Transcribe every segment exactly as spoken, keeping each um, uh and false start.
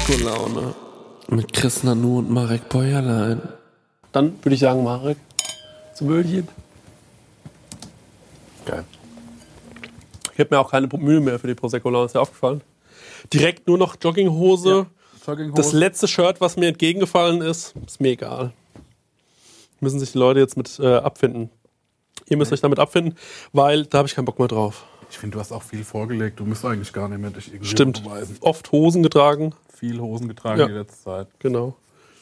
Prosecco-Laune mit Chris Nanu und Marek Bäuerlein. Dann würde ich sagen, Marek, zum Öhlchen. Geil. Ich habe mir auch keine Mühe mehr für die Prosecco-Laune, ist dir aufgefallen? Direkt nur noch Jogginghose. Ja, Jogginghose. Das letzte Shirt, was mir entgegengefallen ist, ist mir egal. Müssen sich die Leute jetzt mit äh, abfinden. Ihr müsst euch damit abfinden, weil da habe ich keinen Bock mehr drauf. Ich finde, du hast auch viel vorgelegt. Du müsst eigentlich gar nicht mehr dich irgendwie Stimmt. beweisen. Oft Hosen getragen. Viel Hosen getragen Ja. die letzte Zeit. Genau.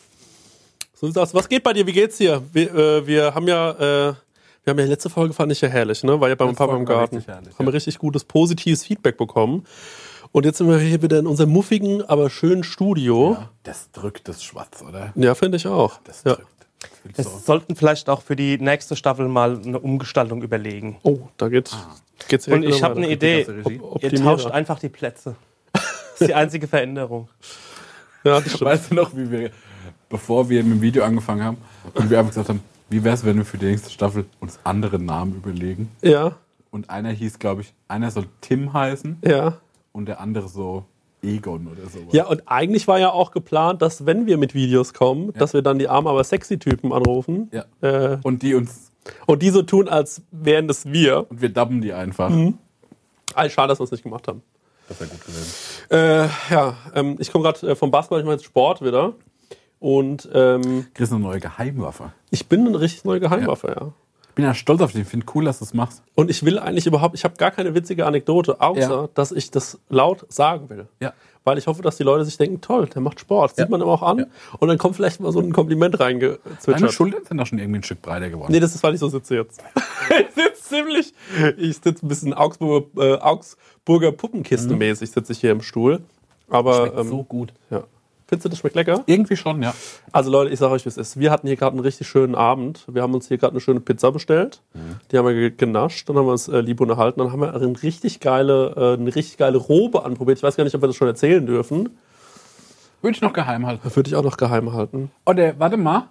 So ist das. Was geht bei dir? Wie geht's dir? Wir, äh, wir haben ja, äh, wir haben ja letzte Folge fand ich ja herrlich, ne? War ja beim Letzte Papa im Folge war Garten. richtig herrlich, haben wir ja. richtig gutes, positives Feedback bekommen. Und jetzt sind wir hier wieder in unserem muffigen, aber schönen Studio. Ja, das drückt das Schwarz, oder? Ja, finde ich auch. Das Ja. drückt. Das Wir so. sollten vielleicht auch für die nächste Staffel mal eine Umgestaltung überlegen. Oh, da geht's. geht's Und direkt ich habe weiter. eine Idee. aus der Regie. Op- Ihr Optimierer. tauscht einfach die Plätze. Das ist die einzige Veränderung. Ja, das stimmt. Weißt du noch, wie wir, bevor wir mit dem Video angefangen haben, und wir einfach gesagt haben, wie wäre es, wenn wir für die nächste Staffel uns andere Namen überlegen? Ja, Und einer hieß, glaube ich, einer soll Tim heißen ja. und der andere so Egon oder so. Ja, und eigentlich war ja auch geplant, dass wenn wir mit Videos kommen, dass wir dann die armen, aber sexy Typen anrufen. Ja. Äh, Und die uns, und die so tun, als wären das wir. und wir dubben die einfach. Eigentlich schade, dass wir es nicht gemacht haben. Das wäre gut gewesen. Äh, ja, ähm, ich komme gerade äh, vom Basketball, ich mache jetzt Sport wieder. Und ähm, Chris, eine neue Geheimwaffe. ich bin eine richtig neue Geheimwaffe, ja. Ich bin ja stolz auf dich. Ich finde cool, dass du es machst. Und ich will eigentlich überhaupt, ich habe gar keine witzige Anekdote, außer, Ja. dass ich das laut sagen will. Ja. Weil ich hoffe, dass die Leute sich denken, toll, der macht Sport. Sieht Ja. man immer auch an. Ja. Und dann kommt vielleicht mal so ein Kompliment Deine reingezwitschert. Schultern sind doch schon irgendwie ein Stück breiter geworden. Nee, das ist, weil ich so sitze jetzt. ich sitze ziemlich, ich sitze ein bisschen Augsburger, äh, Augsburger Puppenkistenmäßig, sitze ich hier im Stuhl. Aber, Schmeckt ähm, so gut. ja. Findest du, das schmeckt lecker? Irgendwie schon, ja. Also Leute, ich sage euch, wie es ist. Wir hatten hier gerade einen richtig schönen Abend. Wir haben uns hier gerade eine schöne Pizza bestellt. Die haben wir ge- genascht, dann haben wir uns äh, lieb unterhalten. Dann haben wir eine richtig geile, äh, eine richtig geile Robe anprobiert. Ich weiß gar nicht, ob wir das schon erzählen dürfen. Würde ich noch geheim halten. Das würde ich auch noch geheim halten. Oder, warte mal.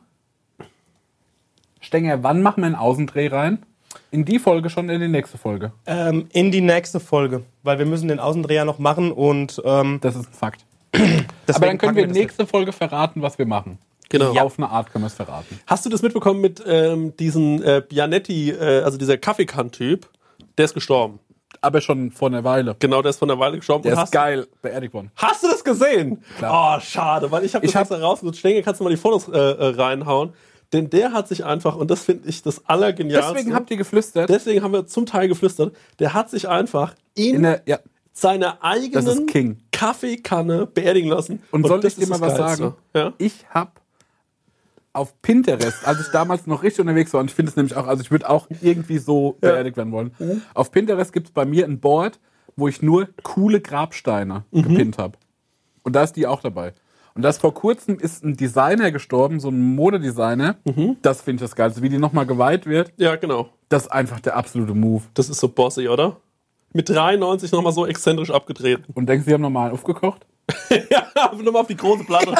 Stenger, wann machen wir einen Außendreh rein? In die Folge schon, in die nächste Folge. Ähm, in die nächste Folge. Weil wir müssen den Außendreher noch machen und ähm, Das ist ein Fakt. deswegen Aber dann können wir packen das nächste Folge verraten, was wir machen. Genau. Ja. Auf eine Art können wir es verraten. Hast du das mitbekommen mit ähm, diesem äh, Bianetti, äh, also dieser Kaffeekann-Typ? Der ist gestorben. Aber schon vor einer Weile. Genau, der ist von der Weile gestorben. Der Und ist hast, geil beerdigt worden. Hast du das gesehen? Klar. Oh, schade, weil ich habe das Ich hab- extra rausgesucht. Stenge, kannst du mal die Fotos äh, äh, reinhauen? Denn der hat sich einfach, und das finde ich das Allergenialste. Deswegen habt ihr geflüstert. Deswegen haben wir zum Teil geflüstert. Der hat sich einfach in, in der, ja. seiner Das ist eigenen King. Kaffeekanne beerdigen lassen. Und soll das ich dir ist mal das was Geilste. sagen? Ja? Ich habe auf Pinterest, als ich damals noch richtig unterwegs war, und ich finde es nämlich auch, also ich würde auch irgendwie so beerdigt werden wollen. Auf Pinterest gibt es bei mir ein Board, wo ich nur coole Grabsteine gepinnt habe. Und da ist die auch dabei. Und das vor kurzem ist ein Designer gestorben, so ein Modedesigner. Das finde ich das Geilste. Wie die nochmal geweiht wird, Ja, genau. das ist einfach der absolute Move. Das ist so bossy, oder? Mit dreiundneunzig nochmal so exzentrisch abgedreht. Und denkst du, sie haben nochmal aufgekocht? Ja, nur mal auf die große Platte.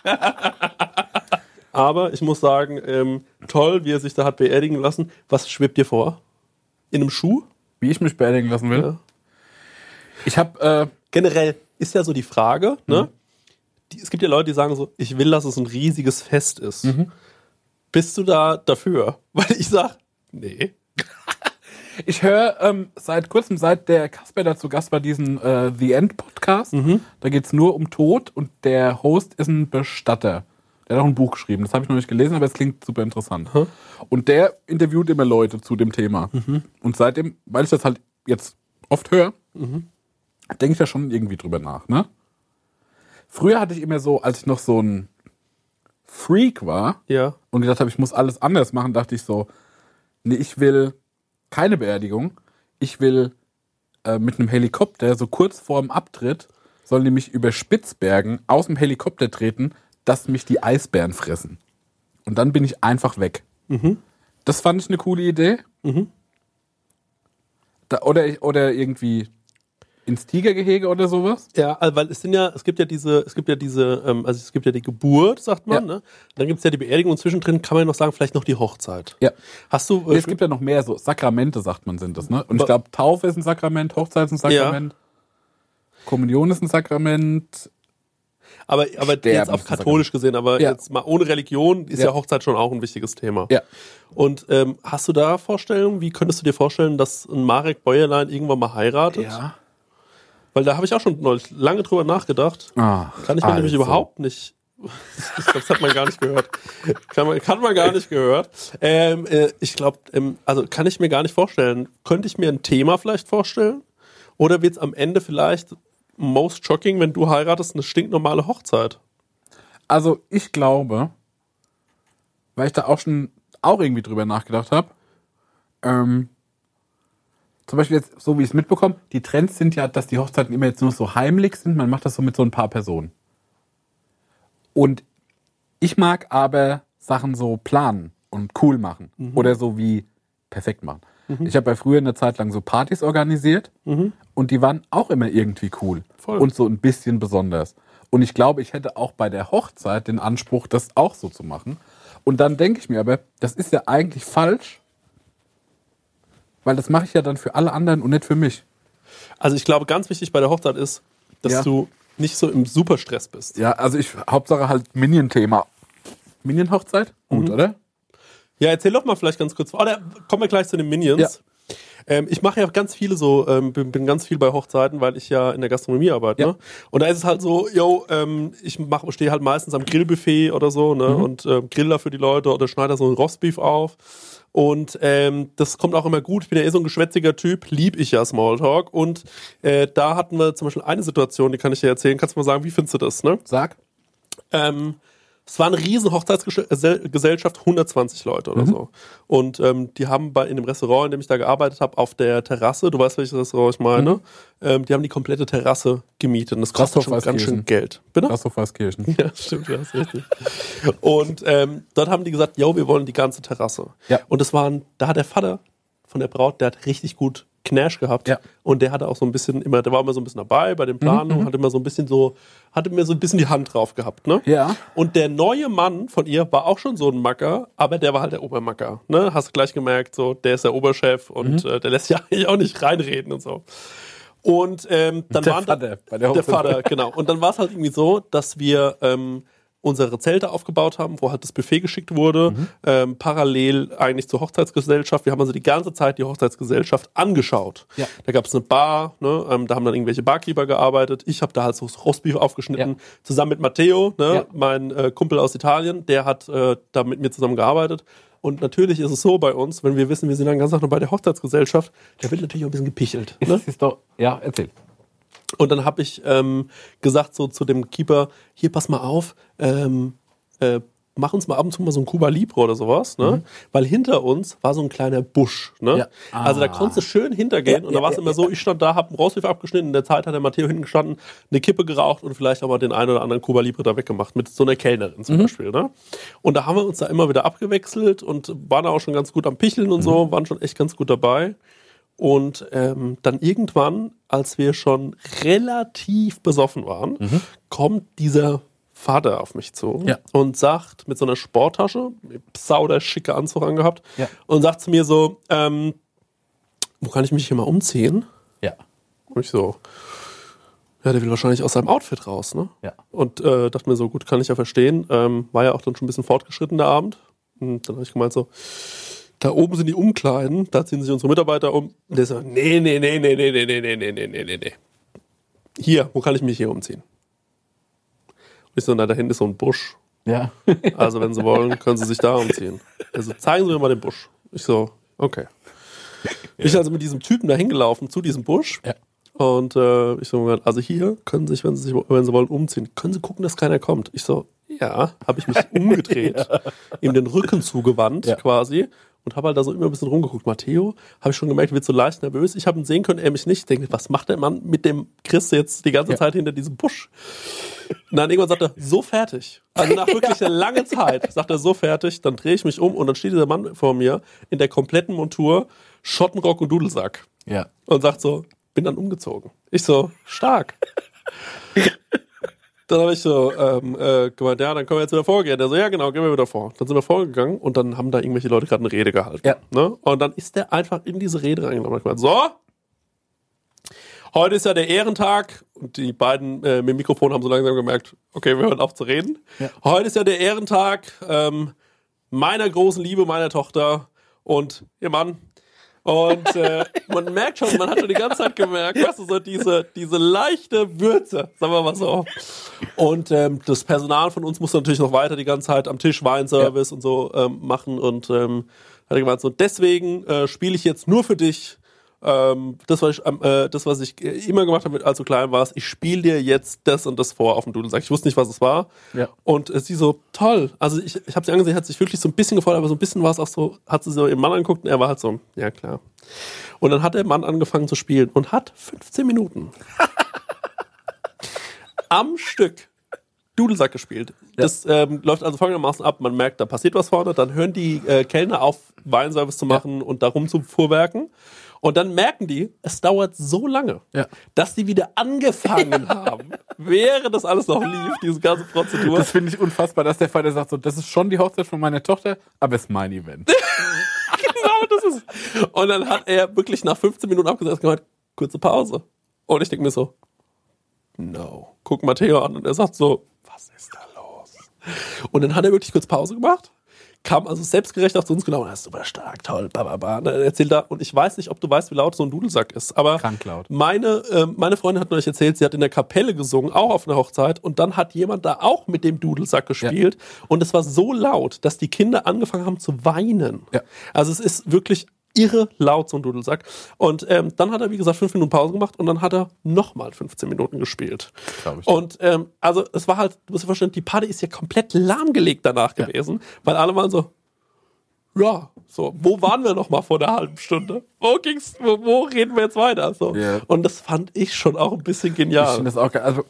Aber ich muss sagen, ähm, toll, wie er sich da hat beerdigen lassen. Was schwebt dir vor? In einem Schuh? Wie ich mich beerdigen lassen will? Ja. Ich habe... Äh, Generell ist ja so die Frage, ne? Die, es gibt ja Leute, die sagen so, ich will, dass es ein riesiges Fest ist. Bist du da dafür? Weil ich sag, nee. Ich höre ähm, seit kurzem, seit der Kasper dazu Gast war, diesen äh, The End Podcast. Da geht es nur um Tod und der Host ist ein Bestatter. Der hat auch ein Buch geschrieben. Das habe ich noch nicht gelesen, aber es klingt super interessant. Und der interviewt immer Leute zu dem Thema. Und seitdem, weil ich das halt jetzt oft höre, denke ich da schon irgendwie drüber nach. Ne? Früher hatte ich immer so, als ich noch so ein Freak war Ja. und gedacht habe, ich muss alles anders machen, dachte ich so, nee, ich will keine Beerdigung. Ich will äh, mit einem Helikopter, so kurz vorm Abtritt, sollen die mich über Spitzbergen aus dem Helikopter treten, dass mich die Eisbären fressen. Und dann bin ich einfach weg. Das fand ich eine coole Idee. Da, oder, oder irgendwie ins Tigergehege oder sowas. Ja, also, weil es sind ja, es gibt ja diese, es gibt ja diese, ähm, also es gibt ja die Geburt, sagt man, Ja. ne? Dann gibt es ja die Beerdigung und zwischendrin kann man ja noch sagen, vielleicht noch die Hochzeit. Ja. Hast du, Nee, äh, es gibt ja noch mehr so Sakramente, sagt man, sind das, ne? Und ich glaube, Taufe ist ein Sakrament, Hochzeit ist ein Sakrament, Kommunion ist ein Sakrament. Aber, aber Sterben jetzt auf katholisch gesehen, aber ja. jetzt mal ohne Religion ist ja. Ja. Hochzeit schon auch ein wichtiges Thema. Ja. Und ähm, hast du da Vorstellungen? Wie könntest du dir vorstellen, dass ein Marek Bäuerlein irgendwann mal heiratet? Ja. Weil da habe ich auch schon neulich lange drüber nachgedacht. Ach, kann ich mir also. nämlich überhaupt nicht... Ich glaube, das hat man gar nicht gehört. Kann man, kann man gar nicht gehört. Ähm, äh, ich glaube, ähm, also kann ich mir gar nicht vorstellen. Könnte ich mir ein Thema vielleicht vorstellen? Oder wird es am Ende vielleicht most shocking, wenn du heiratest, eine stinknormale Hochzeit? Also ich glaube, weil ich da auch schon auch irgendwie drüber nachgedacht habe, ähm, zum Beispiel jetzt, so wie ich es mitbekomme, die Trends sind ja, dass die Hochzeiten immer jetzt nur so heimlich sind, man macht das so mit so ein paar Personen. Und ich mag aber Sachen so planen und cool machen mhm. oder so wie perfekt machen. Mhm. Ich habe ja früher eine Zeit lang so Partys organisiert mhm. und die waren auch immer irgendwie cool Voll. Und so ein bisschen besonders. Und ich glaube, ich hätte auch bei der Hochzeit den Anspruch, das auch so zu machen. Und dann denke ich mir aber, das ist ja eigentlich falsch, weil das mache ich ja dann für alle anderen und nicht für mich. Also ich glaube, ganz wichtig bei der Hochzeit ist, dass ja. du nicht so im Superstress bist. Ja, also ich, Hauptsache halt Minion-Thema. Minion-Hochzeit? Gut, mhm. oder? Ja, erzähl doch mal vielleicht ganz kurz. Oh, da kommen wir gleich zu den Minions. Ja. Ähm, ich mache ja ganz viele so, ähm, bin, bin ganz viel bei Hochzeiten, weil ich ja in der Gastronomie arbeite. Ja. Ne? Und da ist es halt so, yo, ähm, ich mach, stehe halt meistens am Grillbuffet oder so, ne? Mhm. Und ähm, griller für die Leute oder schneide so ein Rostbeef auf. Und ähm, das kommt auch immer gut. Ich bin ja eh so ein geschwätziger Typ, lieb ich ja Smalltalk. Und äh, da hatten wir zum Beispiel eine Situation, die kann ich dir erzählen. Kannst du mal sagen, wie findest du das? Ne? Sag. Ähm, es war eine riesen Hochzeitsgesellschaft, hundertzwanzig Leute oder mhm. so. Und ähm, die haben bei in dem Restaurant, in dem ich da gearbeitet habe, auf der Terrasse, du weißt, welches Restaurant ich meine, mhm. ähm, die haben die komplette Terrasse gemietet. Und das kostet schon ganz schön Geld. Bitte? Gasthof-Weißkirchen. Ja, stimmt, ja, ist richtig. Und ähm, dort haben die gesagt, yo, wir wollen die ganze Terrasse. Ja. Und das waren, da hat der Vater von der Braut, der hat richtig gut Knash gehabt. Ja. Und der hatte auch so ein bisschen immer, der war immer so ein bisschen dabei bei den Planungen, mhm. hat immer so ein bisschen so, hatte mir so ein bisschen die Hand drauf gehabt, ne? Ja. Und der neue Mann von ihr war auch schon so ein Macker, aber der war halt der Obermacker, ne? Hast du gleich gemerkt, so, der ist der Oberchef und mhm. äh, der lässt ja eigentlich auch nicht reinreden und so. Und ähm, dann der waren Vater, bei der, der Vater, genau. Und dann war es halt irgendwie so, dass wir ähm, unsere Zelte aufgebaut haben, wo halt das Buffet geschickt wurde, mhm. ähm, parallel eigentlich zur Hochzeitsgesellschaft. Wir haben also die ganze Zeit die Hochzeitsgesellschaft angeschaut. Ja. Da gab es eine Bar, ne? ähm, da haben dann irgendwelche Barkeeper gearbeitet. Ich habe da halt so das Rostbeef aufgeschnitten, ja. zusammen mit Matteo, ne? Ja. mein äh, Kumpel aus Italien, der hat äh, da mit mir zusammen gearbeitet. Und natürlich ist es so bei uns, wenn wir wissen, wir sind dann ganz Tag noch bei der Hochzeitsgesellschaft, da wird natürlich auch ein bisschen gepichelt. Ne? Ist doch, ja, erzähl. Und dann habe ich ähm, gesagt so zu dem Keeper, hier, pass mal auf, ähm, äh, mach uns mal ab und zu mal so ein Cuba Libre oder sowas, ne? Mhm. Weil hinter uns war so ein kleiner Busch, ne? Ja. Ah. Also da konntest du schön hintergehen ja, und da war es ja, immer ja, so, ich stand da, hab einen Rostbeef abgeschnitten, in der Zeit hat der Matteo hinten gestanden, eine Kippe geraucht und vielleicht auch mal den einen oder anderen Cuba Libre da weggemacht, mit so einer Kellnerin zum mhm. Beispiel, ne? Und da haben wir uns da immer wieder abgewechselt und waren auch schon ganz gut am Picheln und mhm. so, waren schon echt ganz gut dabei. Und ähm, dann irgendwann, als wir schon relativ besoffen waren, mhm. kommt dieser Vater auf mich zu ja. und sagt mit so einer Sporttasche, sauder schicke Anzug angehabt, ja. und sagt zu mir so, ähm, wo kann ich mich hier mal umziehen? Ja. Und ich so, ja, der will wahrscheinlich aus seinem Outfit raus, ne? Ja. Und äh, dachte mir so, gut, kann ich ja verstehen. Ähm, war ja auch dann schon ein bisschen fortgeschritten der Abend. Und dann habe ich gemeint so, da oben sind die Umkleiden, da ziehen sich unsere Mitarbeiter um. Und der so, nee, nee, nee, nee, nee, nee, nee, nee, nee, nee, nee, nee. Hier, wo kann ich mich hier umziehen? Und ich so, na, da hinten ist so ein Busch. Ja. Also, wenn Sie wollen, können Sie sich da umziehen. Also, zeigen Sie mir mal den Busch. Ich so, okay. Ja. Ich also mit diesem Typen da hingelaufen zu diesem Busch. Ja. Und äh, ich so, also hier können Sie sich, wenn Sie, sich, wenn Sie wollen, umziehen. Können Sie gucken, dass keiner kommt? Ich so, ja, habe ich mich umgedreht, ja. ihm den Rücken zugewandt, ja. quasi. Und habe halt da so immer ein bisschen rumgeguckt. Matteo, habe ich schon gemerkt, wird so leicht nervös. Ich habe ihn sehen können, er mich nicht. Ich denke, was macht der Mann mit dem Chris jetzt die ganze ja. Zeit hinter diesem Busch? Und dann irgendwann sagt er, so fertig. Also nach wirklich einer langen Zeit sagt er, so fertig. Dann drehe ich mich um und dann steht dieser Mann vor mir in der kompletten Montur, Schottenrock und Dudelsack. Ja. Und sagt so, bin dann umgezogen. Ich so, stark. Dann habe ich so ähm, äh, gemeint, ja, dann können wir jetzt wieder vorgehen. Der so, ja genau, gehen wir wieder vor. Dann sind wir vorgegangen und dann haben da irgendwelche Leute gerade eine Rede gehalten. Ja. Ne? Und dann ist der einfach in diese Rede reingelaufen. Ich meinte, so, heute ist ja der Ehrentag und die beiden äh, mit dem Mikrofon haben so langsam gemerkt, okay, wir hören auf zu reden. Ja. Heute ist ja der Ehrentag ähm, meiner großen Liebe, meiner Tochter und ihr Mann. Und äh, man merkt schon, man hat schon die ganze Zeit gemerkt, weißt du, so diese, diese leichte Würze, sagen wir mal so. Und ähm, das Personal von uns muss natürlich noch weiter die ganze Zeit am Tisch Weinservice ja. und so ähm, machen. Und ähm, hat er gemeint, so deswegen äh, spiele ich jetzt nur für dich. Ähm, das, was ich, äh, das, was ich immer gemacht habe, als du klein warst, ich spiele dir jetzt das und das vor auf dem Dudelsack. Ich wusste nicht, was es war. Ja. Und äh, sie so, toll. Also ich, ich habe sie angesehen, hat sich wirklich so ein bisschen gefreut, aber so ein bisschen war es auch so, hat sie so ihren Mann angeguckt und er war halt so, ja klar. Und dann hat der Mann angefangen zu spielen und hat fünfzehn Minuten am Stück Dudelsack gespielt. Ja. Das ähm, läuft also folgendermaßen ab, man merkt, da passiert was vorne, dann hören die äh, Kellner auf, Weinservice zu machen ja. und da rum zu fuhrwerken. Und dann merken die, es dauert so lange, ja. dass die wieder angefangen haben, während das alles noch lief, diese ganze Prozedur. Das finde ich unfassbar, dass der Vater sagt, so, das ist schon die Hochzeit von meiner Tochter, aber es ist mein Event. Genau, das ist. Und dann hat er wirklich nach fünfzehn Minuten abgesetzt und gesagt, kurze Pause. Und ich denke mir so, no. Guck Matteo an und er sagt so, was ist da los? Und dann hat er wirklich kurz Pause gemacht. Kam also selbstgerecht auf zu uns genau, das ist super stark, toll, bababa. Und er erzählt da, und ich weiß nicht, ob du weißt, wie laut so ein Dudelsack ist, aber krank laut. Meine, äh, meine Freundin hat neulich erzählt, sie hat in der Kapelle gesungen, auch auf einer Hochzeit, und dann hat jemand da auch mit dem Dudelsack gespielt, ja. und es war so laut, dass die Kinder angefangen haben zu weinen. Ja. Also es ist wirklich irre laut, so ein Dudelsack. Und ähm, dann hat er, wie gesagt, fünf Minuten Pause gemacht und dann hat er nochmal fünfzehn Minuten gespielt. Glaub ich. Und ähm, also es war halt, du musst dir vorstellen, die Party ist ja komplett lahmgelegt danach ja. gewesen, weil alle waren so, ja, so, wo waren wir noch mal vor einer halben Stunde? Wo ging's, wo, wo reden wir jetzt weiter? So. Yeah. Und das fand ich schon auch ein bisschen genial. Ich finde das auch geil. Also,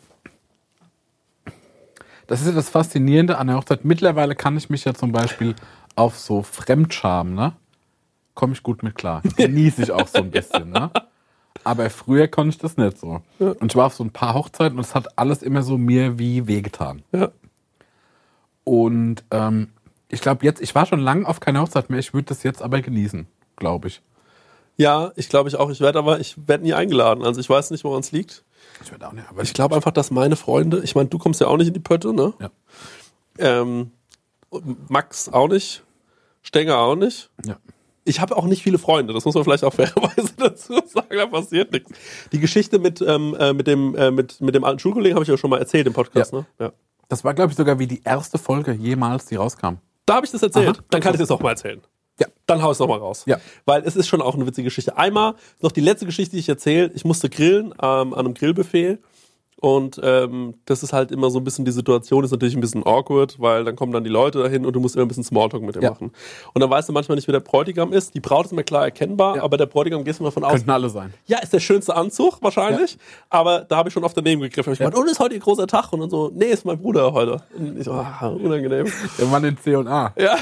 das ist ja das Faszinierende an der Hochzeit. Mittlerweile kann ich mich ja zum Beispiel auf so Fremdscham, ne? Komme ich gut mit klar. Genieße ich auch so ein bisschen, ne? Aber früher konnte ich das nicht so. Ja. Und ich war auf so ein paar Hochzeiten und es hat alles immer so mir wie wehgetan. Ja. Und ähm, ich glaube jetzt, ich war schon lange auf keine Hochzeit mehr, ich würde das jetzt aber genießen, glaube ich. Ja, ich glaube ich auch. Ich werde aber, ich werde nie eingeladen. Also ich weiß nicht, woran es liegt. Ich werde auch nicht. Aber ich glaube einfach, dass meine Freunde, ich meine, du kommst ja auch nicht in die Pötte, ne? Ja. Ähm, Max auch nicht. Stenger auch nicht. Ja. Ich habe auch nicht viele Freunde, das muss man vielleicht auch fairerweise dazu sagen, da passiert nichts. Die Geschichte mit, ähm, äh, mit, dem, äh, mit, mit dem alten Schulkollegen habe ich ja schon mal erzählt im Podcast, ja. ne? Ja. Das war, glaube ich, sogar wie die erste Folge jemals, die rauskam. Da habe ich das erzählt. Aha. Dann kann ich das auch mal erzählen. Ja. Dann hau ich es nochmal raus. Ja. Weil es ist schon auch eine witzige Geschichte. Einmal noch die letzte Geschichte, die ich erzähle. Ich musste grillen ähm, an einem Grillbuffet. Und ähm, das ist halt immer so ein bisschen die Situation, ist natürlich ein bisschen awkward, weil dann kommen dann die Leute dahin und du musst immer ein bisschen Smalltalk mit dem ja. machen. Und dann weißt du manchmal nicht, wer der Bräutigam ist. Die Braut ist mir klar erkennbar, ja. aber der Bräutigam gehst du mal von aus. Könnten alle sein. Ja, ist der schönste Anzug wahrscheinlich, ja. aber da habe ich schon oft daneben gegriffen. Hab ich ja. gemeint, oh, ist heute ihr großer Tag? Und dann so, nee, ist mein Bruder heute. Und ich so, ah, unangenehm. Der Mann in C und A. Ja.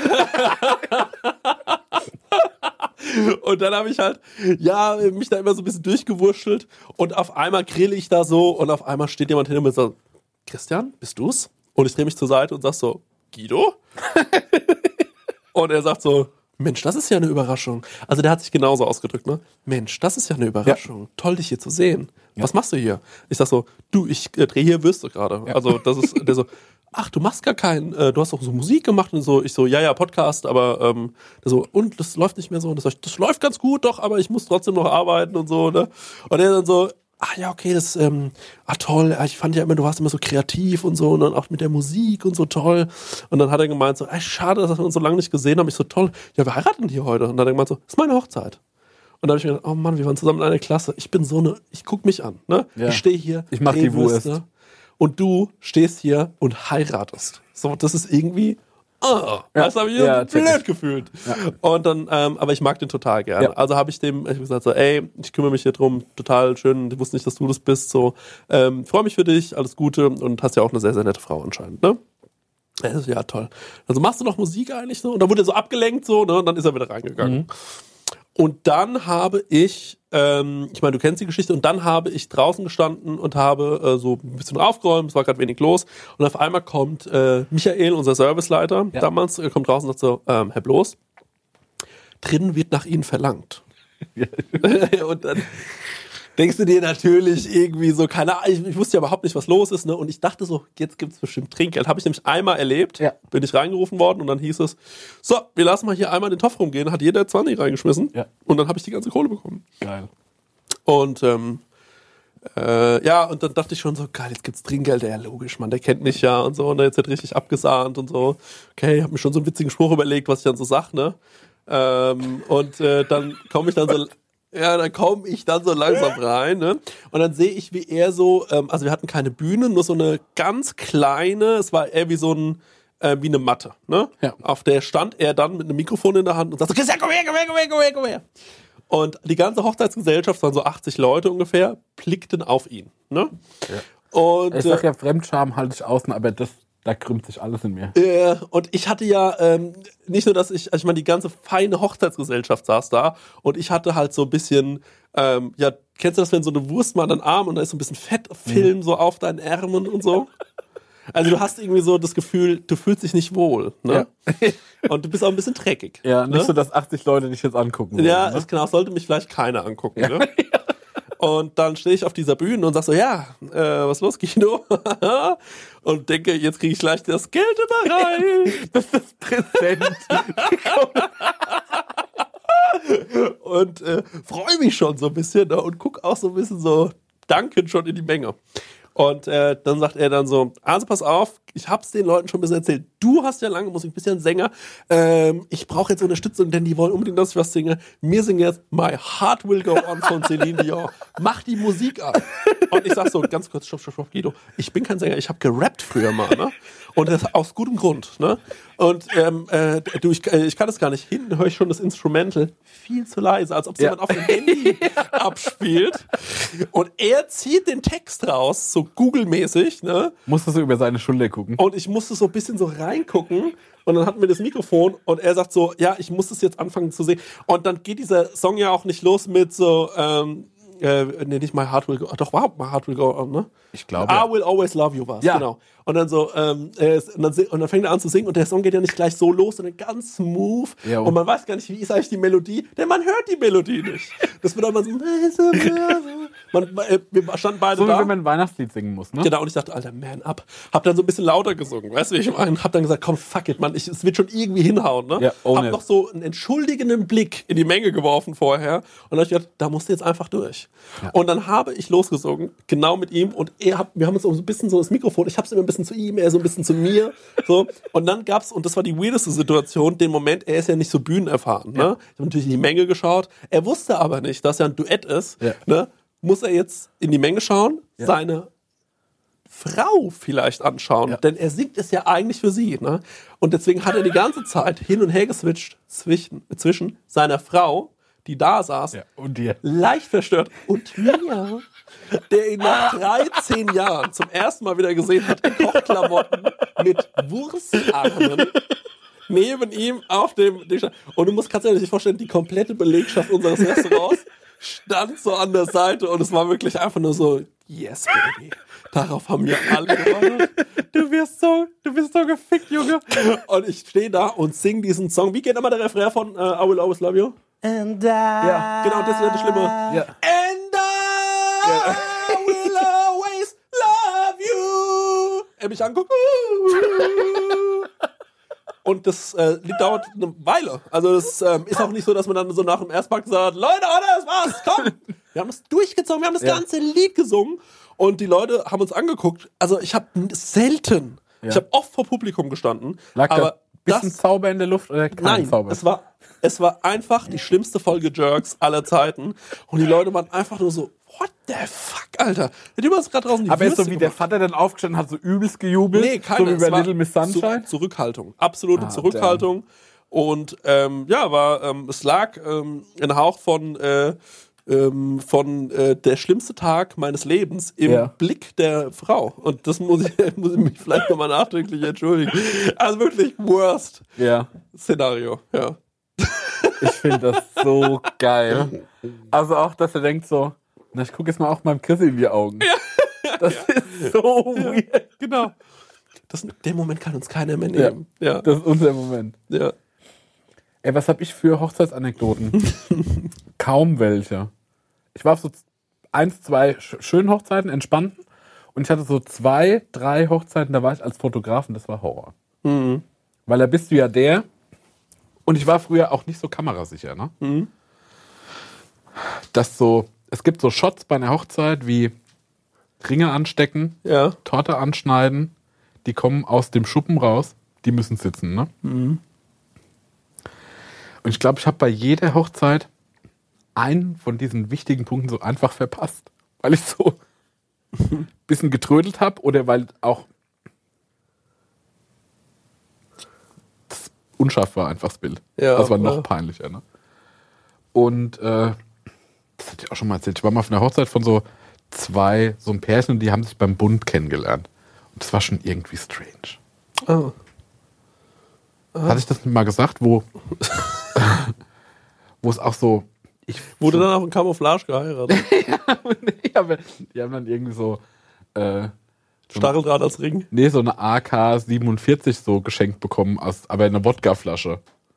Und dann habe ich halt, ja, mich da immer so ein bisschen durchgewurschtelt und auf einmal grille ich da so und auf einmal steht jemand hinter mir und sagt, Christian, bist du's? Und ich drehe mich zur Seite und sag so, Guido? Und er sagt so, Mensch, das ist ja eine Überraschung. Also der hat sich genauso ausgedrückt, ne? Mensch, das ist ja eine Überraschung. Ja. Toll, dich hier zu sehen. Ja. Was machst du hier? Ich sag so, du, ich äh, drehe hier Würste gerade. Ja. Also das ist, der so, ach, du machst gar keinen, äh, du hast doch so Musik gemacht und so. Ich so, ja, ja, Podcast, aber ähm, der so, und das läuft nicht mehr so. Und das, das läuft ganz gut, doch, aber ich muss trotzdem noch arbeiten und so, ne? Und er dann so, ach ja, okay, das, ähm, ah toll, ich fand ja immer, du warst immer so kreativ und so und dann auch mit der Musik und so toll. Und dann hat er gemeint so, ey, schade, dass wir uns so lange nicht gesehen haben. Ich so, toll, ja, wir heiraten hier heute. Und dann hat er gemeint so, das ist meine Hochzeit. Und dann habe ich mir gedacht, oh Mann, wir waren zusammen in einer Klasse. Ich bin so eine, ich guck mich an, ne? Ja. Ich stehe hier, ich mach die Wurst. Ne? Und du stehst hier und heiratest. So, das ist irgendwie, oh, ja. das habe ich ja, blöd ich. gefühlt. Ja. Und dann, ähm, aber ich mag den total gerne. Ja. Also habe ich dem, ich hab gesagt so, ey, ich kümmere mich hier drum, total schön. Ich wusste nicht, dass du das bist. So, ähm, freue mich für dich, alles Gute und hast ja auch eine sehr, sehr nette Frau anscheinend, ne? Ja, toll. Also machst du noch Musik eigentlich so? Und dann wurde er so abgelenkt so, ne? Und dann ist er wieder reingegangen. Mhm. Und dann habe ich, ähm, ich meine, du kennst die Geschichte, und dann habe ich draußen gestanden und habe äh, so ein bisschen aufgeräumt, es war gerade wenig los, und auf einmal kommt äh, Michael, unser Serviceleiter, ja. damals, äh, kommt raus und sagt so, ähm, Herr Bloß, drinnen wird nach Ihnen verlangt. und dann denkst du dir natürlich irgendwie so, keine Ahnung, ich, ich wusste ja überhaupt nicht, was los ist, ne? Und ich dachte so, jetzt gibt's bestimmt Trinkgeld. Habe ich nämlich einmal erlebt, Ja. bin ich reingerufen worden und dann hieß es, so, wir lassen mal hier einmal den Topf rumgehen, hat jeder zwanzig reingeschmissen Ja. und dann habe ich die ganze Kohle bekommen. Geil. Und ähm, äh, ja, und dann dachte ich schon so, geil, jetzt gibt's Trinkgeld, ja logisch, Mann, der kennt mich ja und so, und jetzt wird richtig abgesahnt und so. Okay, ich habe mir schon so einen witzigen Spruch überlegt, was ich dann so sag, ne? Ähm, und äh, dann komme ich dann so, ja, dann komme ich dann so langsam rein, ne? Und dann sehe ich, wie er so, ähm, also wir hatten keine Bühne, nur so eine ganz kleine, es war eher wie so ein, äh, wie eine Matte, ne? Ja. Auf der stand er dann mit einem Mikrofon in der Hand und sagte, Christian, komm her, komm her, komm her, komm her, komm her. Und die ganze Hochzeitsgesellschaft, waren so achtzig Leute ungefähr, blickten auf ihn, ne? Ja. Und, Ich sag ja, Fremdscham halte ich außen, aber das, da krümmt sich alles in mir. Äh, und ich hatte ja ähm, nicht nur, dass ich, also ich meine, die ganze feine Hochzeitsgesellschaft saß da und ich hatte halt so ein bisschen, ähm, ja, kennst du das, wenn so eine Wurst mal an den Arm und da ist so ein bisschen Fettfilm mhm. so auf deinen Ärmeln und so? Also du hast irgendwie so das Gefühl, du fühlst dich nicht wohl, ne? Ja. Und du bist auch ein bisschen dreckig. Ja, nicht ne? so, dass achtzig Leute dich jetzt angucken wollen. Ja, ne? ist genau, sollte mich vielleicht keiner angucken, ja. ne? Und dann stehe ich auf dieser Bühne und sag so, ja, äh, was ist los, Kino? Und denke, jetzt kriege ich gleich das Geld immer rein. Das ist das Präsent. Und äh, freue mich schon so ein bisschen, ne? Und guck auch so ein bisschen so dankend schon in die Menge. Und äh, dann sagt er dann so, also pass auf, ich hab's den Leuten schon ein bisschen erzählt, du hast ja lange Musik, bist ja ein Sänger, ähm, ich brauche jetzt Unterstützung, denn die wollen unbedingt, dass ich was singe. Wir singen jetzt My Heart Will Go On von Celine Dion. Mach die Musik an. Und ich sag so, ganz kurz, stopp, stopp, stopp, Guido, ich bin kein Sänger, ich habe gerappt früher mal, ne? Und das aus gutem Grund, ne? Und ähm, äh, du, ich, ich kann das gar nicht. Hinten höre ich schon das Instrumental viel zu leise, als ob es ja. jemand auf dem Handy abspielt. Und er zieht den Text raus, so Google-mäßig, ne? Musstest du über seine Schulter gucken. Und ich musste so ein bisschen so reingucken. Und dann hatten wir das Mikrofon und er sagt so, ja, ich muss es jetzt anfangen zu singen. Und dann geht dieser Song ja auch nicht los mit so, ähm, äh, nee, nicht My Heart Will Go On, doch, wow, My Heart Will Go On, ne? Ich glaube. I Will Always Love You war's, ja. genau. Und dann so, ähm, äh, und, dann, und dann fängt er an zu singen und der Song geht ja nicht gleich so los, sondern ganz smooth. Ja, und man weiß gar nicht, wie ist eigentlich die Melodie, denn man hört die Melodie nicht. Das bedeutet, man so, man, äh, wir standen beide so da. wie wenn man ein Weihnachtslied singen muss, ne? Genau, und ich dachte, Alter, man up. Hab dann so ein bisschen lauter gesungen, weißt du, wie ich meine? Hab dann gesagt, komm, fuck it, Mann, ich, es wird schon irgendwie hinhauen, ne? Ja, ohne. Hab noch so einen entschuldigenden Blick in die Menge geworfen vorher und dann hab ich gedacht, da musst du jetzt einfach durch. Ja. Und dann habe ich losgesungen, genau mit ihm und er hat, wir haben uns so ein bisschen so das Mikrofon, ich hab's immer ein bisschen zu ihm, er so ein bisschen zu mir, so. Und dann gab's, und das war die weirdeste Situation, den Moment, er ist ja nicht so bühnenerfahren, ne? Ja. Ich habe natürlich in die Menge geschaut, er wusste aber nicht, dass er ein Duett ist, ja. ne? Muss er jetzt in die Menge schauen, ja. seine Frau vielleicht anschauen, ja. denn er singt es ja eigentlich für sie, ne? Und deswegen hat er die ganze Zeit hin und her geswitcht zwischen, zwischen seiner Frau, die da saß, ja. und dir. leicht verstört, und mir, der ihn nach dreizehn Jahren zum ersten Mal wieder gesehen hat, in Kochklamotten mit Wurstarmen, neben ihm auf dem Ding. Und du musst, kannst dir nicht vorstellen, die komplette Belegschaft unseres Restaurants stand so an der Seite und es war wirklich einfach nur so, yes, baby. Darauf haben wir alle gewartet. Du wirst so, du bist so gefickt, Junge. Und ich stehe da und sing diesen Song. Wie geht immer der Refrain von uh, I Will Always Love You? And I Ja, genau, das ist ja das Schlimme. Ja. And I Ja. will always love you. Er mich anguckt. Und das äh, Lied dauert eine Weile. Also es ähm, ist auch nicht so, dass man dann so nach dem Erstpack sagt, Leute, Leute, das war's, komm. Wir haben das durchgezogen, wir haben das Ja. ganze Lied gesungen. Und die Leute haben uns angeguckt. Also ich habe selten, Ja. ich habe oft vor Publikum gestanden. Lag da aber ein bisschen das, Zauber in der Luft oder kein nein, Zauber? es war, es war einfach die schlimmste Folge Jerks aller Zeiten. Und die Leute waren einfach nur so, what the fuck, Alter. Der Typ hat gerade draußen die Aber ist so Würste wie der gemacht. Vater dann aufgestanden hat, so übelst gejubelt? Nee, keine. So wie Es bei war Little Miss Sunshine? Zu, Zurückhaltung. Absolute Ah, Zurückhaltung. Und ähm, ja, war, ähm, es lag ähm, ein Hauch von, äh, ähm, von äh, der schlimmste Tag meines Lebens im Ja. Blick der Frau. Und das muss ich, muss ich mich vielleicht nochmal nachdrücklich entschuldigen. Also wirklich worst Ja. Szenario, ja. Ich finde das so geil. Also auch, dass er denkt so, na, ich gucke jetzt mal auch meinem Chris in die Augen. Das ist so weird. Genau. Das, den Moment kann uns keiner mehr nehmen. Ja. Das ist unser Moment. Ja. Ey, was hab ich für Hochzeitsanekdoten? Kaum welche. Ich war auf so eins, zwei sch- schönen Hochzeiten, entspannten. Und ich hatte so zwei, drei Hochzeiten, da war ich als Fotograf und das war Horror. Mhm. Weil da bist du ja der. Und ich war früher auch nicht so kamerasicher, ne? Mhm. Dass so, es gibt so Shots bei einer Hochzeit wie Ringe anstecken, Ja. Torte anschneiden, die kommen aus dem Schuppen raus, die müssen sitzen, ne? Mhm. Und ich glaube, ich habe bei jeder Hochzeit einen von diesen wichtigen Punkten so einfach verpasst. Weil ich so ein bisschen getrödelt habe oder weil auch das unscharf war einfach das Bild. Ja, das war noch ja. peinlicher, ne? Und äh, das hatte ich auch schon mal erzählt. Ich war mal auf einer Hochzeit von so zwei, so ein Pärchen und die haben sich beim Bund kennengelernt. Und das war schon irgendwie strange. Ah. Hatte ich das mal gesagt, wo, wo es auch so. Ich, Wurde so, dann auch in Camouflage geheiratet. nee, aber die haben dann irgendwie so. Äh, so Stacheldraht als Ring. nee, so eine A K siebenundvierzig so geschenkt bekommen, aus, aber in einer Wodkaflasche.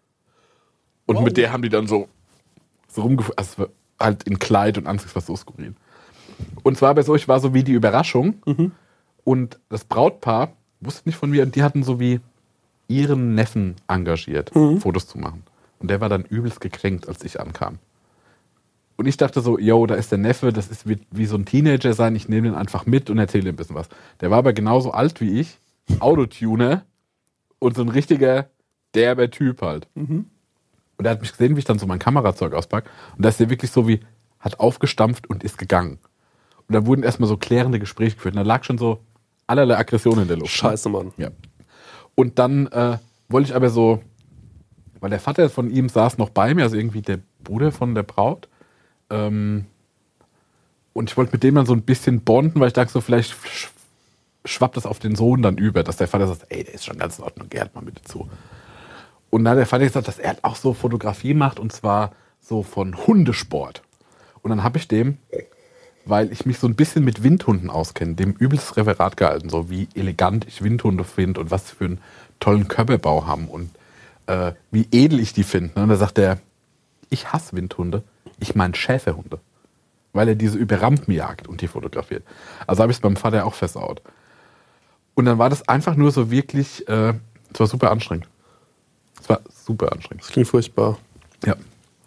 Und Wow. mit der haben die dann so, so rumgeführt. Also halt in Kleid und Anzug, was so skurril. Und zwar bei so, ich war so wie die Überraschung. Mhm. Und das Brautpaar wusste nicht von mir und die hatten so wie ihren Neffen engagiert, Mhm. Fotos zu machen. Und der war dann übelst gekränkt, als ich ankam. Und ich dachte so, yo, da ist der Neffe, das ist wie, wie so ein Teenager sein, ich nehme den einfach mit und erzähle ihm ein bisschen was. Der war aber genauso alt wie ich, Autotuner und so ein richtiger derber Typ halt. Mhm. Und er hat mich gesehen, wie ich dann so mein Kamerazeug auspacke. Und da ist der wirklich so wie, hat aufgestampft und ist gegangen. Und da wurden erstmal so klärende Gespräche geführt. Und da lag schon so allerlei Aggression in der Luft. Scheiße, Mann. Ja. Und dann äh, wollte ich aber so, weil der Vater von ihm saß noch bei mir, also irgendwie der Bruder von der Braut. Ähm, und ich wollte mit dem dann so ein bisschen bonden, weil ich dachte so, vielleicht sch- schwappt das auf den Sohn dann über, dass der Vater sagt, ey, der ist schon ganz in Ordnung, geh halt mal mit zu. Und dann hat der Vater gesagt, dass er halt auch so Fotografie macht und zwar so von Hundesport. Und dann habe ich dem, weil ich mich so ein bisschen mit Windhunden auskenne, dem übelst Referat gehalten, so wie elegant ich Windhunde finde und was sie für einen tollen Körperbau haben und äh, wie edel ich die finde. Und da sagt er, ich hasse Windhunde, ich meine Schäferhunde. Weil er diese über Rampen jagt und die fotografiert. Also habe ich es beim Vater auch versaut. Und dann war das einfach nur so wirklich, äh, es war super anstrengend. Es war super anstrengend. Das klingt furchtbar. Ja.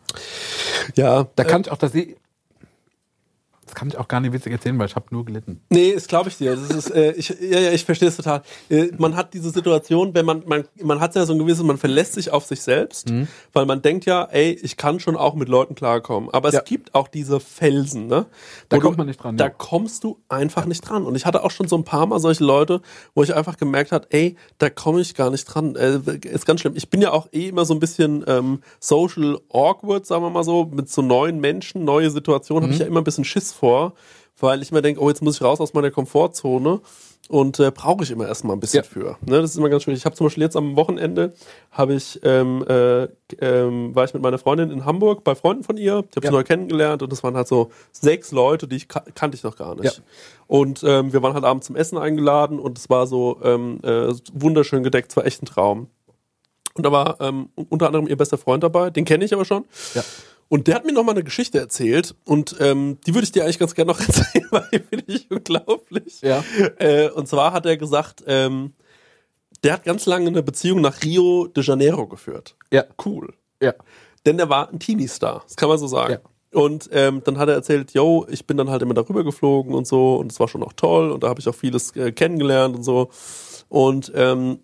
Ja. Da kann ich auch, das, das kann ich auch gar nicht witzig erzählen, weil ich habe nur gelitten. Nee, das glaube ich dir. Das ist, äh, ich, ja, ja, ich verstehe es total. Äh, man hat diese Situation, wenn man, man, man hat ja so ein gewisses, man verlässt sich auf sich selbst, Mhm. weil man denkt ja, ey, ich kann schon auch mit Leuten klarkommen. Aber es Ja. gibt auch diese Felsen, ne? Da Wo kommt du, man nicht dran, Da ja. kommst du einfach nicht dran. Und ich hatte auch schon so ein paar Mal solche Leute, wo ich einfach gemerkt habe, ey, da komme ich gar nicht dran. Äh, ist ganz schlimm. Ich bin ja auch eh immer so ein bisschen ähm, social awkward, sagen wir mal so, mit so neuen Menschen, neue Situationen, habe ich ja immer ein bisschen Schiss vor. Weil ich immer denke, oh, jetzt muss ich raus aus meiner Komfortzone und äh, brauche ich immer erstmal ein bisschen Ja. für. Ne, das ist immer ganz schwierig. Ich habe zum Beispiel jetzt am Wochenende, habe ich, ähm, äh, ähm, war ich mit meiner Freundin in Hamburg bei Freunden von ihr, die habe ich Ja. neu kennengelernt und das waren halt so sechs Leute, die ich ka- kannte ich noch gar nicht. Ja. Und ähm, wir waren halt abends zum Essen eingeladen und es war so ähm, äh, wunderschön gedeckt, es war echt ein Traum. Und da war ähm, unter anderem ihr bester Freund dabei, den kenne ich aber schon. Ja. Und der hat mir nochmal eine Geschichte erzählt und ähm, die würde ich dir eigentlich ganz gerne noch erzählen, weil die finde ich unglaublich. Ja. Äh, und zwar hat er gesagt, ähm, der hat ganz lange eine Beziehung nach Rio de Janeiro geführt. Ja. Cool. Ja. Denn der war ein Teenie-Star, das kann man so sagen. Ja. Und ähm, dann hat er erzählt, yo, ich bin dann halt immer darüber geflogen und so und es war schon auch toll und da habe ich auch vieles äh, kennengelernt und so. Und ähm,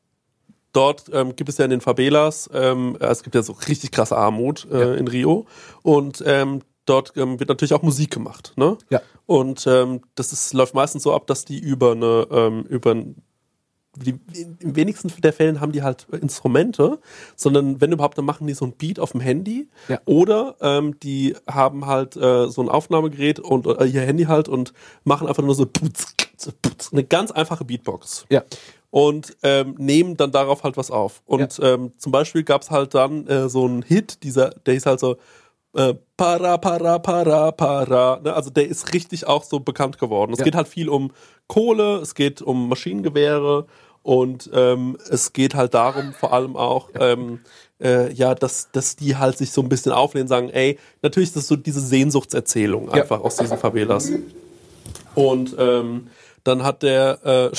dort ähm, gibt es ja in den Favelas, ähm, es gibt ja so richtig krasse Armut äh, Ja. in Rio und ähm, dort ähm, wird natürlich auch Musik gemacht, ne? Ja. Und ähm, das ist, läuft meistens so ab, dass die über eine, ähm, über ein, die, im wenigsten der Fällen haben die halt Instrumente, sondern wenn überhaupt, dann machen die so ein Beat auf dem Handy Ja. oder ähm, die haben halt äh, so ein Aufnahmegerät und äh, ihr Handy halt und machen einfach nur so putz, putz, eine ganz einfache Beatbox. Ja. Und ähm, nehmen dann darauf halt was auf. Und ähm, zum Beispiel gab es halt dann äh, so einen Hit, dieser, der hieß halt so äh, Para, para, para, para. Ne? Also der ist richtig auch so bekannt geworden. Es Ja. geht halt viel um Kohle, es geht um Maschinengewehre Und ähm, es geht halt darum, vor allem auch, ähm, äh, ja, dass, dass die halt sich so ein bisschen auflehnen, sagen, ey, natürlich ist das so diese Sehnsuchtserzählung einfach ja. aus diesen Favelas. Und ähm, dann hat der äh,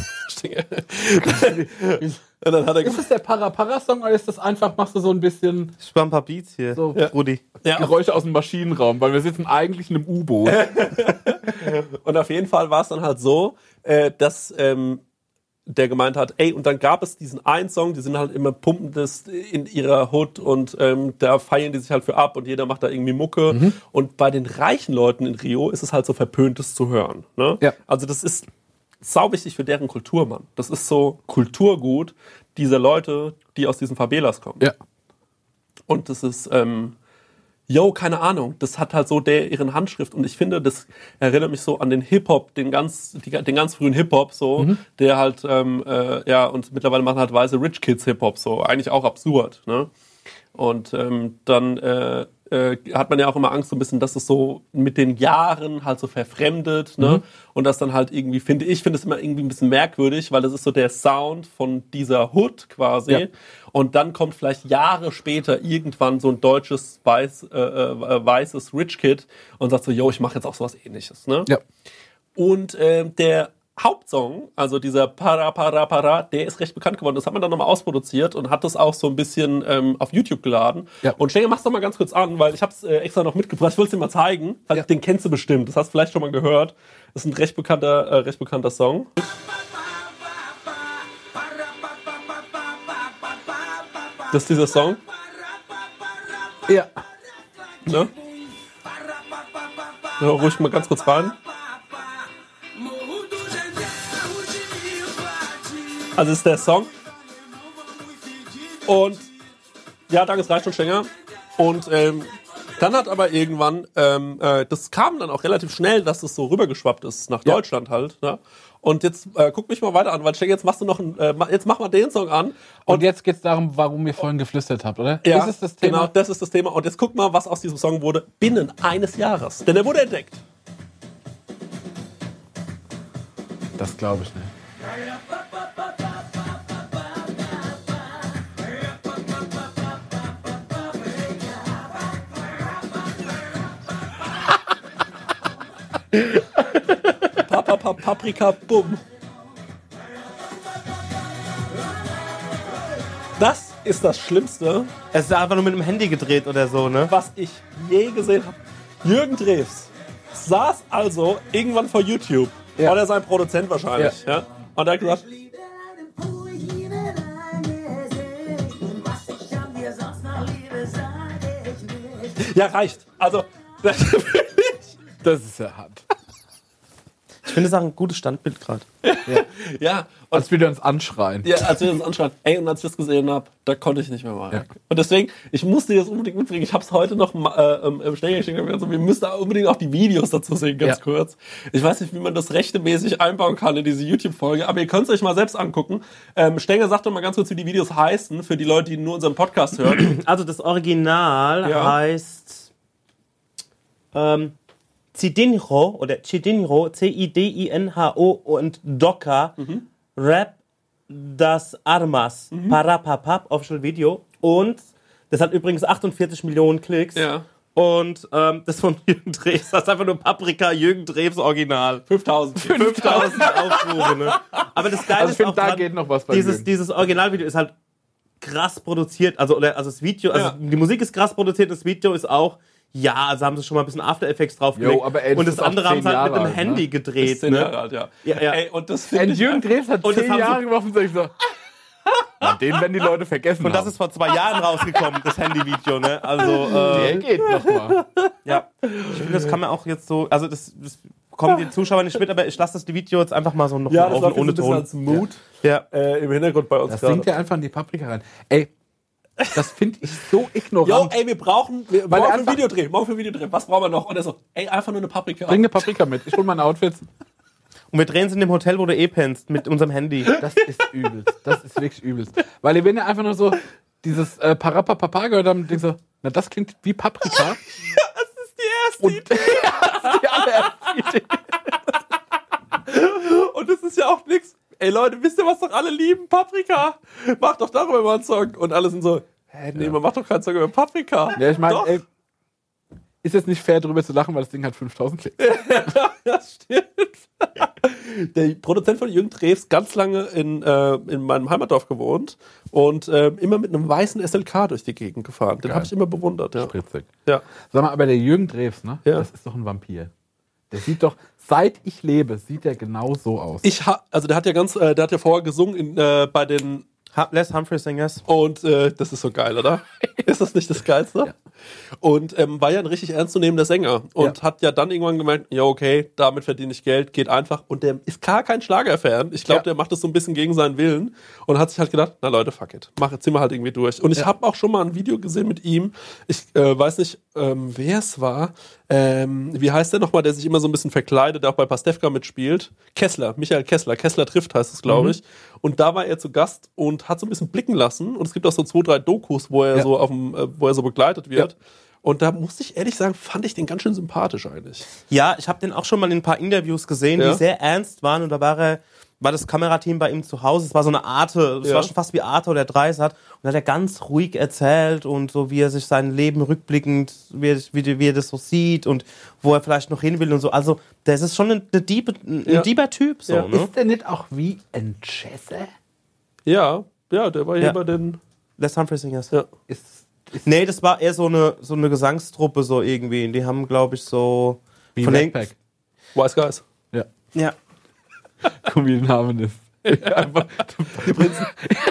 Und dann hat er ist das der Para-Para-Song oder ist das einfach, machst du so ein bisschen... Ich mach ein paar Beats hier, so ja. Rudi. Ja. Geräusche aus dem Maschinenraum, weil wir sitzen eigentlich in einem U-Boot. Und auf jeden Fall war es dann halt so, äh, dass ähm, der gemeint hat, ey, und dann gab es diesen einen Song, die sind halt immer pumpen das in ihrer Hood und ähm, da feiern die sich halt für ab und jeder macht da irgendwie Mucke. Mhm. Und bei den reichen Leuten in Rio ist es halt so verpönt, das zu hören. Ne? Ja. Also das ist... sau wichtig für deren Kultur, Mann. Das ist so Kulturgut dieser Leute, die aus diesen Favelas kommen. Ja. Und das ist, ähm, yo, keine Ahnung, das hat halt so der ihren Handschrift und ich finde, das erinnert mich so an den Hip-Hop, den ganz, die, den ganz frühen Hip-Hop, so, mhm. der halt, ähm, äh, ja, und mittlerweile machen halt weiße Rich Kids Hip-Hop, so, eigentlich auch absurd, ne? Und ähm, dann äh, äh, hat man ja auch immer Angst so ein bisschen, dass es so mit den Jahren halt so verfremdet, ne? Mhm. Und das dann halt irgendwie, finde ich, finde es immer irgendwie ein bisschen merkwürdig, weil das ist so der Sound von dieser Hood quasi. Ja. Und dann kommt vielleicht Jahre später irgendwann so ein deutsches weiß, äh, äh, weißes Rich Kid und sagt so, yo, ich mache jetzt auch sowas Ähnliches, ne? Ja. Und äh, der Hauptsong, also dieser Para Para Para, der ist recht bekannt geworden. Das hat man dann nochmal ausproduziert und hat das auch so ein bisschen ähm, auf YouTube geladen. Ja. Und Stenger, mach's doch mal ganz kurz an, weil ich hab's äh, extra noch mitgebracht. Ich will es dir mal zeigen. Ja. Den kennst du bestimmt. Das hast du vielleicht schon mal gehört. Das ist ein recht bekannter, äh, recht bekannter Song. Das ist dieser Song. Ja. Ne? Ja, ruhig mal ganz kurz rein. Also ist der Song. Und ja, danke, es reicht schon, Stenger. Und ähm, dann hat aber irgendwann, ähm, äh, das kam dann auch relativ schnell, dass es so rübergeschwappt ist nach Deutschland ja. halt. Ne? Und jetzt äh, guck mich mal weiter an, weil Stenger, jetzt machst du noch einen, äh, jetzt mach mal den Song an. Und, und jetzt geht's darum, warum ihr vorhin geflüstert habt, oder? Ja, das ist das Thema. Genau, das ist das Thema. Und jetzt guck mal, was aus diesem Song wurde binnen eines Jahres. Denn er wurde entdeckt. Das glaube ich nicht. Papa, Papa, Paprika, Bumm. Das ist das Schlimmste. Es ist einfach nur mit dem Handy gedreht oder so, ne? Was ich je gesehen habe. Jürgen Drews saß also irgendwann vor YouTube. Ja. Oder sein Produzent wahrscheinlich. Ja. Ja? Und er hat gesagt... Ja, reicht. Also... Das ist ja hart. Ich finde es auch ein gutes Standbild gerade. Ja. Ja. Und als wir uns anschreien. Ja, als wir uns anschreien. Ey, und als ich das gesehen habe, da konnte ich nicht mehr mal. Ja. Und deswegen, ich musste das unbedingt mitbringen. Ich habe es heute noch äh, im Stenger geschickt. Also, wir müssen da unbedingt auch die Videos dazu sehen, ganz ja. kurz. Ich weiß nicht, wie man das rechtemäßig einbauen kann in diese YouTube-Folge, aber ihr könnt es euch mal selbst angucken. Ähm, Stenger, sag doch mal ganz kurz, wie die Videos heißen, für die Leute, die nur unseren Podcast hören. Also, das Original ja. heißt... Ähm, Cidinho oder Cidinho, C I D I N H O und Docker, mhm. Rap das Armas, mhm. Parapapap, Official Video. Und das hat übrigens achtundvierzig Millionen Klicks. Ja. Und ähm, das von Jürgen Drews, das ist einfach nur Paprika, Jürgen Drews Original. fünftausend. fünftausend Aufrufe, ne? Aber das Geile also ist auch da dran, geht noch was bei dieses, dieses Originalvideo ist halt krass produziert. Also, oder, also das Video, also ja. die Musik ist krass produziert, das Video ist auch... Ja, also haben sie schon mal ein bisschen After Effects draufgelegt. Und das andere haben sie halt mit dem alt, Handy ne? gedreht. zehn ne? Jahre alt, ja. ja, ja. Ey, und das finde ich... Jürgen Drews hat und zehn Jahre geworfen, sag ich so... Na, den werden die Leute vergessen Und das haben. ist vor zwei Jahren rausgekommen, das Handyvideo, ne? Also, äh, Der geht noch mal. Ja, ich finde, das kann man auch jetzt so... Also, das, das kommen die Zuschauer nicht mit, aber ich lasse das die Video jetzt einfach mal so noch ja, mal auf ohne Ton. Ja, das ist ein bisschen als Mood ja. äh, im Hintergrund bei uns. Das singt ja einfach in die Paprika rein. Ey, das finde ich so ignorant. Jo, ey, wir brauchen, wir brauchen ein Video drehen, morgen für ein Video drehen. Was brauchen wir noch? Und er so, ey, einfach nur eine Paprika. Bring eine Paprika mit, ich hol meine Outfits. Und wir drehen es in dem Hotel, wo du eh pennst, mit unserem Handy. Das ist übelst, das ist wirklich übelst. Weil wenn ihr einfach nur so dieses äh, Parapapapa gehört habt, denkst so, na das klingt wie Paprika. Ja, das ist die erste Und, Idee. Ja, das ist die allererste Idee. Und das ist ja auch nichts. ey Leute, wisst ihr, was doch alle lieben? Paprika. Macht doch darüber mal einen Song. Und alle sind so, hä, nee, ja. man macht doch keinen Song über Paprika. Ja, ich meine, ist jetzt nicht fair, darüber zu lachen, weil das Ding hat fünftausend Klicks. Ja, das stimmt. Der Produzent von Jürgen Drews ganz lange in, äh, in meinem Heimatdorf gewohnt und äh, immer mit einem weißen S L K durch die Gegend gefahren. Den habe ich immer bewundert. Ja. Spritzig. Ja. Sag mal, aber der Jürgen Drews, ne? Ja. Das ist doch ein Vampir. Der sieht doch, seit ich lebe, sieht der genau so aus. Ich ha- also der hat ja ganz, äh, der hat ja vorher gesungen in, äh, bei den Les Humphrey Singers. Und äh, das ist so geil, oder? Ist das nicht das Geilste? Ja. Und ähm, war ja ein richtig ernstzunehmender Sänger. Und ja. hat ja dann irgendwann gemerkt, ja okay, damit verdiene ich Geld, geht einfach. Und der ist gar kein Schlagerfan. Ich glaube, ja. der macht das so ein bisschen gegen seinen Willen. Und hat sich halt gedacht, na Leute, fuck it. Mach, zieh mal halt irgendwie durch. Und ich ja. habe auch schon mal ein Video gesehen mit ihm. Ich äh, weiß nicht, ähm, wer es war. Ähm, wie heißt der nochmal, der sich immer so ein bisschen verkleidet, der auch bei Pastewka mitspielt? Kessler, Michael Kessler. Kessler trifft heißt es, glaube mhm. ich. Und da war er zu Gast und hat so ein bisschen blicken lassen. Und es gibt auch so zwei, drei Dokus, wo er ja. so auf dem, äh, wo er so begleitet wird. Ja. Und da muss ich ehrlich sagen, fand ich den ganz schön sympathisch eigentlich. Ja, ich habe den auch schon mal in ein paar Interviews gesehen, ja. die sehr ernst waren. Und da war er, war das Kamerateam bei ihm zu Hause. Es war so eine Arte, es ja. war schon fast wie Arte oder Dreisat. Und da hat er ganz ruhig erzählt und so, wie er sich sein Leben rückblickend, wie er, wie, wie er das so sieht und wo er vielleicht noch hin will und so. Also, das ist schon ein, ein, Diebe, ein ja. Dieber Typ. So, ja. ne? Ist der nicht auch wie ein Jesse? Ja, ja, der war hier ja. bei den Les Humphrey Singers. Ja. Ist, ist nee, das war eher so eine, so eine Gesangstruppe so irgendwie. Die haben, glaube ich, so... Wie von Backpack. Wise Guys. Ja. Ja. Guck, wie der Name ist. Einfach, die Prinzen.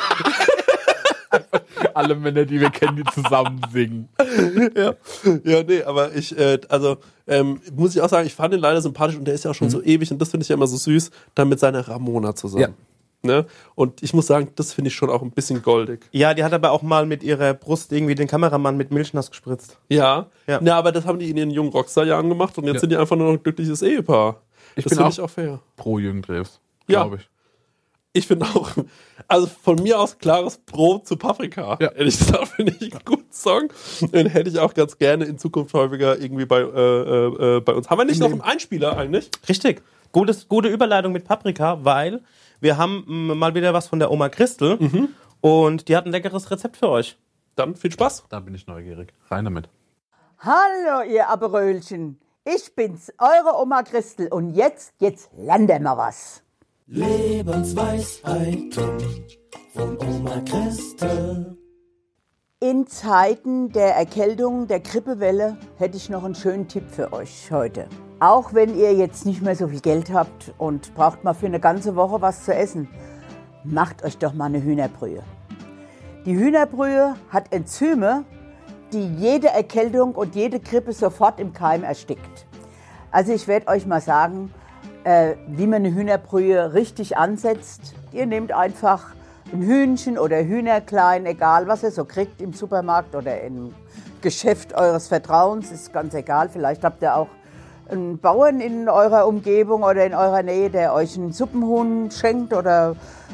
Einfach alle Männer, die wir kennen, die zusammen singen. Ja, ja, nee, aber ich, äh, also, ähm, muss ich auch sagen, ich fand ihn leider sympathisch und der ist ja auch schon mhm. so ewig und das finde ich ja immer so süß, dann mit seiner Ramona zusammen. Ja. Ne? Und ich muss sagen, das finde ich schon auch ein bisschen goldig. Ja, die hat aber auch mal mit ihrer Brust irgendwie den Kameramann mit Milch nass gespritzt. Ja, ja. Na, aber das haben die in ihren jungen Rockstar-Jahren gemacht und jetzt ja. sind die einfach nur noch ein glückliches Ehepaar. Ich das bin auch, ich auch fair. Pro Jürgen Drews, ja. glaube ich. Ich finde auch, also von mir aus klares Pro zu Paprika. Ja. Ehrlich gesagt, finde ich einen guten Song. Den hätte ich auch ganz gerne in Zukunft häufiger irgendwie bei, äh, äh, bei uns. Haben wir nicht noch einen Einspieler eigentlich? Richtig. Gutes, gute Überleitung mit Paprika, weil wir haben m, mal wieder was von der Oma Christel mhm. und die hat ein leckeres Rezept für euch. Dann viel Spaß. Da bin ich neugierig. Rein damit. Hallo, ihr Aperölchen. Ich bin's, eure Oma Christel. Und jetzt, jetzt lernen wir was. Lebensweisheiten von Oma Christel. In Zeiten der Erkältung, der Grippewelle, hätte ich noch einen schönen Tipp für euch heute. Auch wenn ihr jetzt nicht mehr so viel Geld habt und braucht mal für eine ganze Woche was zu essen, macht euch doch mal eine Hühnerbrühe. Die Hühnerbrühe hat Enzyme, die jede Erkältung und jede Grippe sofort im Keim erstickt. Also ich werde euch mal sagen, äh, wie man eine Hühnerbrühe richtig ansetzt. Ihr nehmt einfach ein Hühnchen oder Hühnerklein, egal was ihr so kriegt im Supermarkt oder im Geschäft eures Vertrauens, ist ganz egal. Vielleicht habt ihr auch einen Bauern in eurer Umgebung oder in eurer Nähe, der euch einen Suppenhuhn schenkt oder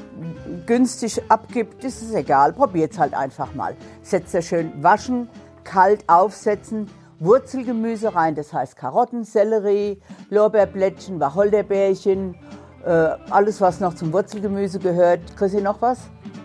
günstig abgibt, ist es egal. Probiert es halt einfach mal. Setzt ihr schön waschen, kalt aufsetzen, Wurzelgemüse rein, das heißt Karotten, Sellerie, Lorbeerblättchen, Wacholderbeerchen, äh, alles was noch zum Wurzelgemüse gehört. Chrissy, noch was?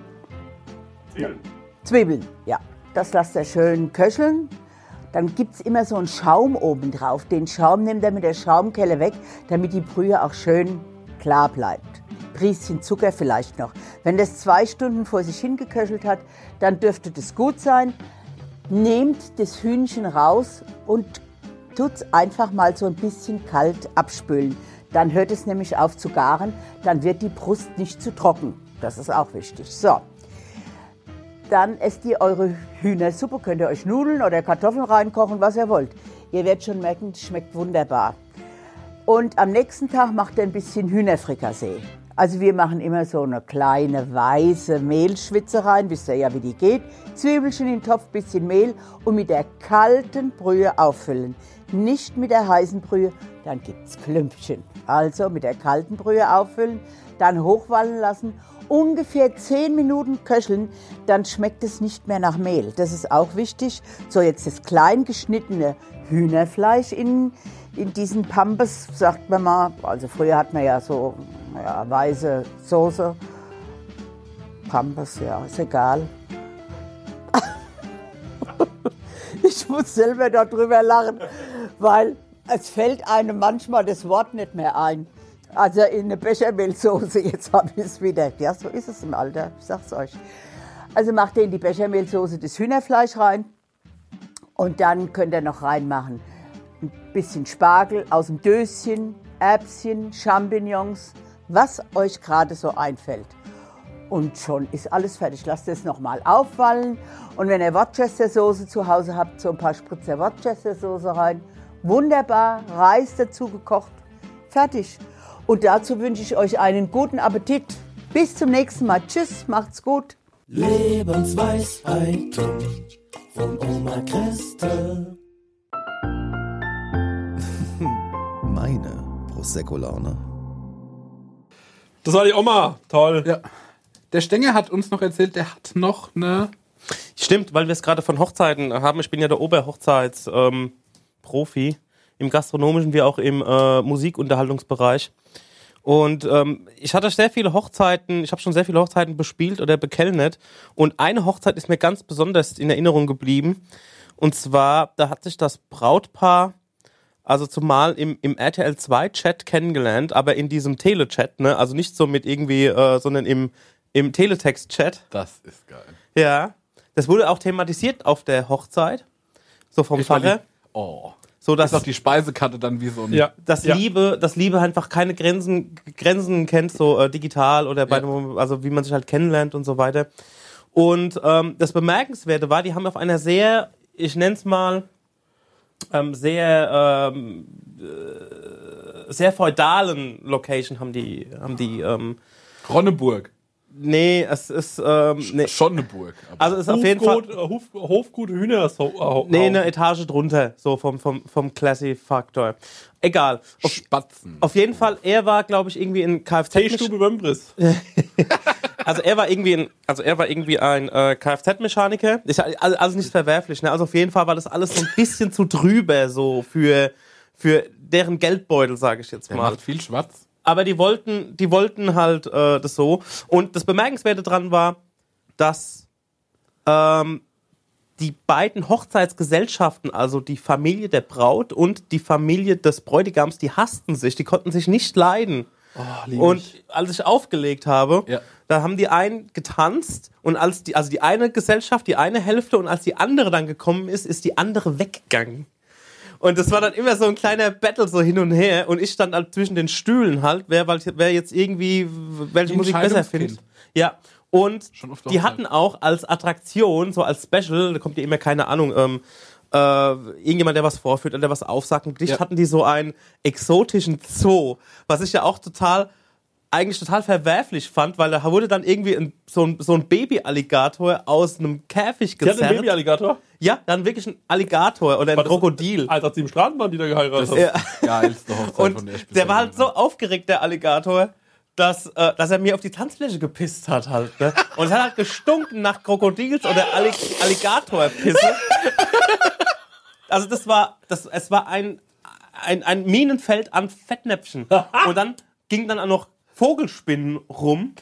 Zwiebeln. Zwiebeln, ja. Das lasst ihr schön köcheln. Dann gibt es immer so einen Schaum oben drauf. Den Schaum nimmt ihr mit der Schaumkelle weg, damit die Brühe auch schön klar bleibt. Prieschen Zucker vielleicht noch. Wenn das zwei Stunden vor sich hingeköchelt hat, dann dürfte das gut sein. Nehmt das Hühnchen raus und tut es einfach mal so ein bisschen kalt abspülen. Dann hört es nämlich auf zu garen, dann wird die Brust nicht zu trocken. Das ist auch wichtig. So. Dann esst ihr eure Hühnersuppe, könnt ihr euch Nudeln oder Kartoffeln reinkochen, was ihr wollt. Ihr werdet schon merken, es schmeckt wunderbar. Und am nächsten Tag macht ihr ein bisschen Hühnerfrikassee. Also wir machen immer so eine kleine weiße Mehlschwitze rein, wisst ihr ja, wie die geht. Zwiebelchen in den Topf, bisschen Mehl und mit der kalten Brühe auffüllen. Nicht mit der heißen Brühe, dann gibt's Klümpchen. Also mit der kalten Brühe auffüllen, dann hochwallen lassen. Ungefähr zehn Minuten köcheln, dann schmeckt es nicht mehr nach Mehl. Das ist auch wichtig. So, jetzt das klein geschnittene Hühnerfleisch in, in diesen Pampes, sagt man mal. Also früher hat man ja so ja, weiße Soße. Pampers, ja, ist egal. Ich muss selber darüber lachen, weil es fällt einem manchmal das Wort nicht mehr ein. Also in eine Bechermehlsoße, jetzt habe ich es wieder. Ja, so ist es im Alter, ich sag's euch. Also macht ihr in die Bechermehlsoße das Hühnerfleisch rein und dann könnt ihr noch reinmachen ein bisschen Spargel aus dem Döschen, Erbschen, Champignons, was euch gerade so einfällt. Und schon ist alles fertig. Lasst es nochmal aufwallen. Und wenn ihr Worcester-Soße zu Hause habt, so ein paar Spritzer Worcester-Soße rein. Wunderbar, Reis dazu gekocht. Fertig. Und dazu wünsche ich euch einen guten Appetit. Bis zum nächsten Mal. Tschüss, macht's gut. Lebensweisheiten von Oma Christel. Meine Prosecco-Laune. Das war die Oma. Toll. Ja. Der Stenger hat uns noch erzählt, der hat noch eine... Stimmt, weil wir es gerade von Hochzeiten haben. Ich bin ja der Oberhochzeits-Profi. Ähm, Im gastronomischen wie auch im äh, Musikunterhaltungsbereich. Und ähm, ich hatte sehr viele Hochzeiten, ich habe schon sehr viele Hochzeiten bespielt oder bekellnet. Und eine Hochzeit ist mir ganz besonders in Erinnerung geblieben. Und zwar, da hat sich das Brautpaar, also zumal im, im R T L zwei Chat kennengelernt, aber in diesem Telechat, ne? Also nicht so mit irgendwie, äh, sondern im, im Teletext-Chat. Das ist geil. Ja, das wurde auch thematisiert auf der Hochzeit, so vom Ich war Pfarrer. die- Oh. So, Das dass ist auch die Speisekarte dann wie so ein... Ja. dass Ja. Liebe, dass Liebe einfach keine Grenzen, Grenzen kennt, so äh, digital oder bei Ja. einem, also wie man sich halt kennenlernt und so weiter. Und ähm, das Bemerkenswerte war, die haben auf einer sehr, ich nenn's mal, ähm, sehr, ähm, äh, sehr feudalen Location haben die, haben die, ähm, Ronneburg. nee, es ist, ähm, nee, Schonneburg. Aber also es ist auf jeden Fall, Hofgut, äh, Hof, Hofgut Hühner. So, nee, eine Etage drunter, so vom, vom, vom Classy-Faktor. Egal. Auf, Spatzen. auf jeden Fall, er war, glaube ich, irgendwie in Kfz. Teestube Wömbris. Also er war irgendwie ein, also er war irgendwie ein äh, Kfz-Mechaniker. Ist also alles nicht verwerflich, ne? Also auf jeden Fall war das alles so ein bisschen zu drüber so für für deren Geldbeutel, sage ich jetzt Der mal. macht viel Schwarz. Aber die wollten, die wollten halt äh, das so. Und das Bemerkenswerte dran war, dass ähm, die beiden Hochzeitsgesellschaften, also die Familie der Braut und die Familie des Bräutigams, die hassten sich, die konnten sich nicht leiden. Und als ich aufgelegt habe, Ja. da haben die einen getanzt und als die, also die eine Gesellschaft, die eine Hälfte und als die andere dann gekommen ist, ist die andere weggegangen. Und das war dann immer so ein kleiner Battle so hin und her und ich stand halt zwischen den Stühlen halt, wer, wer jetzt irgendwie welche Die Musik besser Entscheidungskind. findet. Ja. Und Schon auf der die Hochzeit. hatten auch als Attraktion, so als Special, da kommt ja immer keine Ahnung, ähm, äh, irgendjemand, der was vorführt oder der was aufsagt, ein Gedicht, Ja. hatten die so einen exotischen Zoo, was ich ja auch total, eigentlich total verwerflich fand, weil da wurde dann irgendwie ein, so ein, so ein Baby-Alligator aus einem Käfig Die hat einen gezerrt. Baby-Alligator. Ja, dann wirklich ein Alligator oder ein War das- Krokodil. Als hat sie im Straßenbahn, die da geheiratet hat. Ja. Geilste Hochzeit Und von der ich der bisher war halt so gesehen aufgeregt, der Alligator, dass, äh, dass er mir auf die Tanzfläche gepisst hat halt. Ne? Und es hat halt gestunken nach Krokodils oder Allig Alligatorpisse. Also das war, das, es war ein, ein, ein Minenfeld an Fettnäpfchen. Und dann ging dann auch noch Vogelspinnen rum,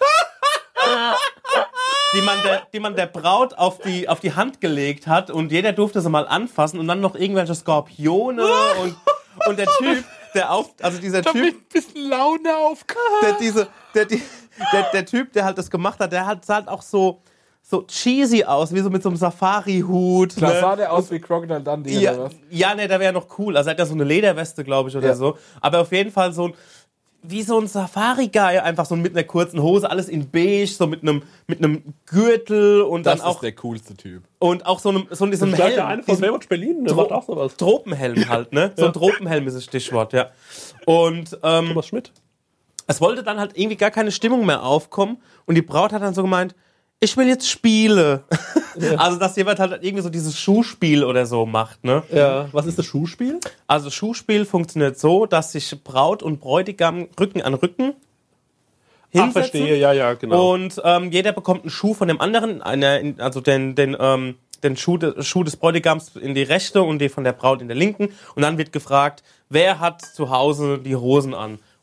die man der, die man der Braut auf die, auf die Hand gelegt hat und jeder durfte sie mal anfassen und dann noch irgendwelche Skorpione und, und der Typ, der auf, also dieser Da hab ich Typ, ein bisschen Laune aufgehauen. der diese, der, die, der, der Typ, der halt das gemacht hat, der hat, sah halt auch so, so cheesy aus, wie so mit so einem Safari-Hut. Da ne? sah der aus wie Crocodile Dundee Ja, oder was? ja, ne, der wäre noch cool. Also er hat ja so eine Lederweste, glaube ich, oder Ja. so. Aber auf jeden Fall so ein, wie so ein Safari-Guy, einfach so mit einer kurzen Hose, alles in beige, so mit einem, mit einem Gürtel und Das dann auch, ist der coolste Typ. und auch so einem, so einem Das ist gleich der Helm. eine von Diesem Baywatch Berlin, der Tro- macht auch sowas. Tropenhelm halt, ne? So ein Tropenhelm ist das Stichwort, ja. Und, ähm, Thomas Schmidt. es wollte dann halt irgendwie gar keine Stimmung mehr aufkommen und die Braut hat dann so gemeint, ich will jetzt Spiele. Also, dass jemand halt irgendwie so dieses Schuhspiel oder so macht, ne? Ja. Was ist das Schuhspiel? Also, Schuhspiel funktioniert so, dass sich Braut und Bräutigam Rücken an Rücken Ach, hinsetzen. verstehe, ja, ja, genau. Und ähm, jeder bekommt einen Schuh von dem anderen, eine, also den, den, ähm, den Schuh, de, Schuh des Bräutigams in die rechte und den von der Braut in der linken. Und dann wird gefragt, wer hat zu Hause die Hosen an?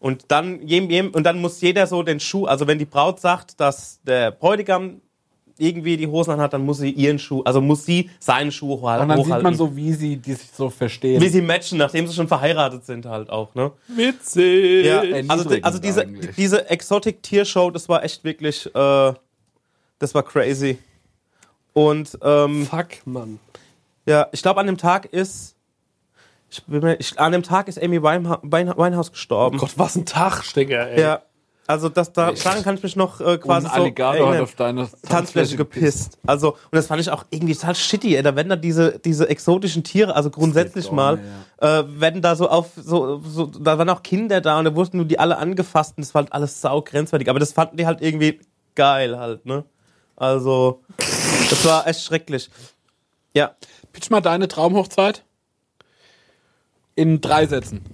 Und dann, jem, jem, und dann muss jeder so den Schuh, also wenn die Braut sagt, dass der Bräutigam irgendwie die Hosen anhat, dann muss sie ihren Schuh, also muss sie seinen Schuh hochhalten. Und dann sieht man so, wie sie die sich so verstehen. Wie sie matchen, nachdem sie schon verheiratet sind halt auch, ne? Witzig. Ja, also, also diese, diese Exotic-Tiershow, das war echt wirklich, äh, das war crazy. Und, ähm, Fuck, Mann. ja, ich glaube, an dem Tag ist, ich, bin mir- ich, an dem Tag ist Amy Wineha- Wein- Winehouse gestorben. Oh Gott, was ein Tag, Stecker, ey. Ja, also das, da, daran kann ich mich noch äh, quasi ein so Alligator hat erinnern. auf deine Tanzfläche gepisst. Also, und das fand ich auch irgendwie total shitty, ey. Da werden da diese, diese exotischen Tiere, also grundsätzlich mal, äh, werden da so auf, so, so, da waren auch Kinder da und da wurden nur die alle angefasst und das war halt alles sau grenzwertig. Aber das fanden die halt irgendwie geil halt, ne? Also, das war echt schrecklich. Ja. Pitch mal deine Traumhochzeit in drei Sätzen.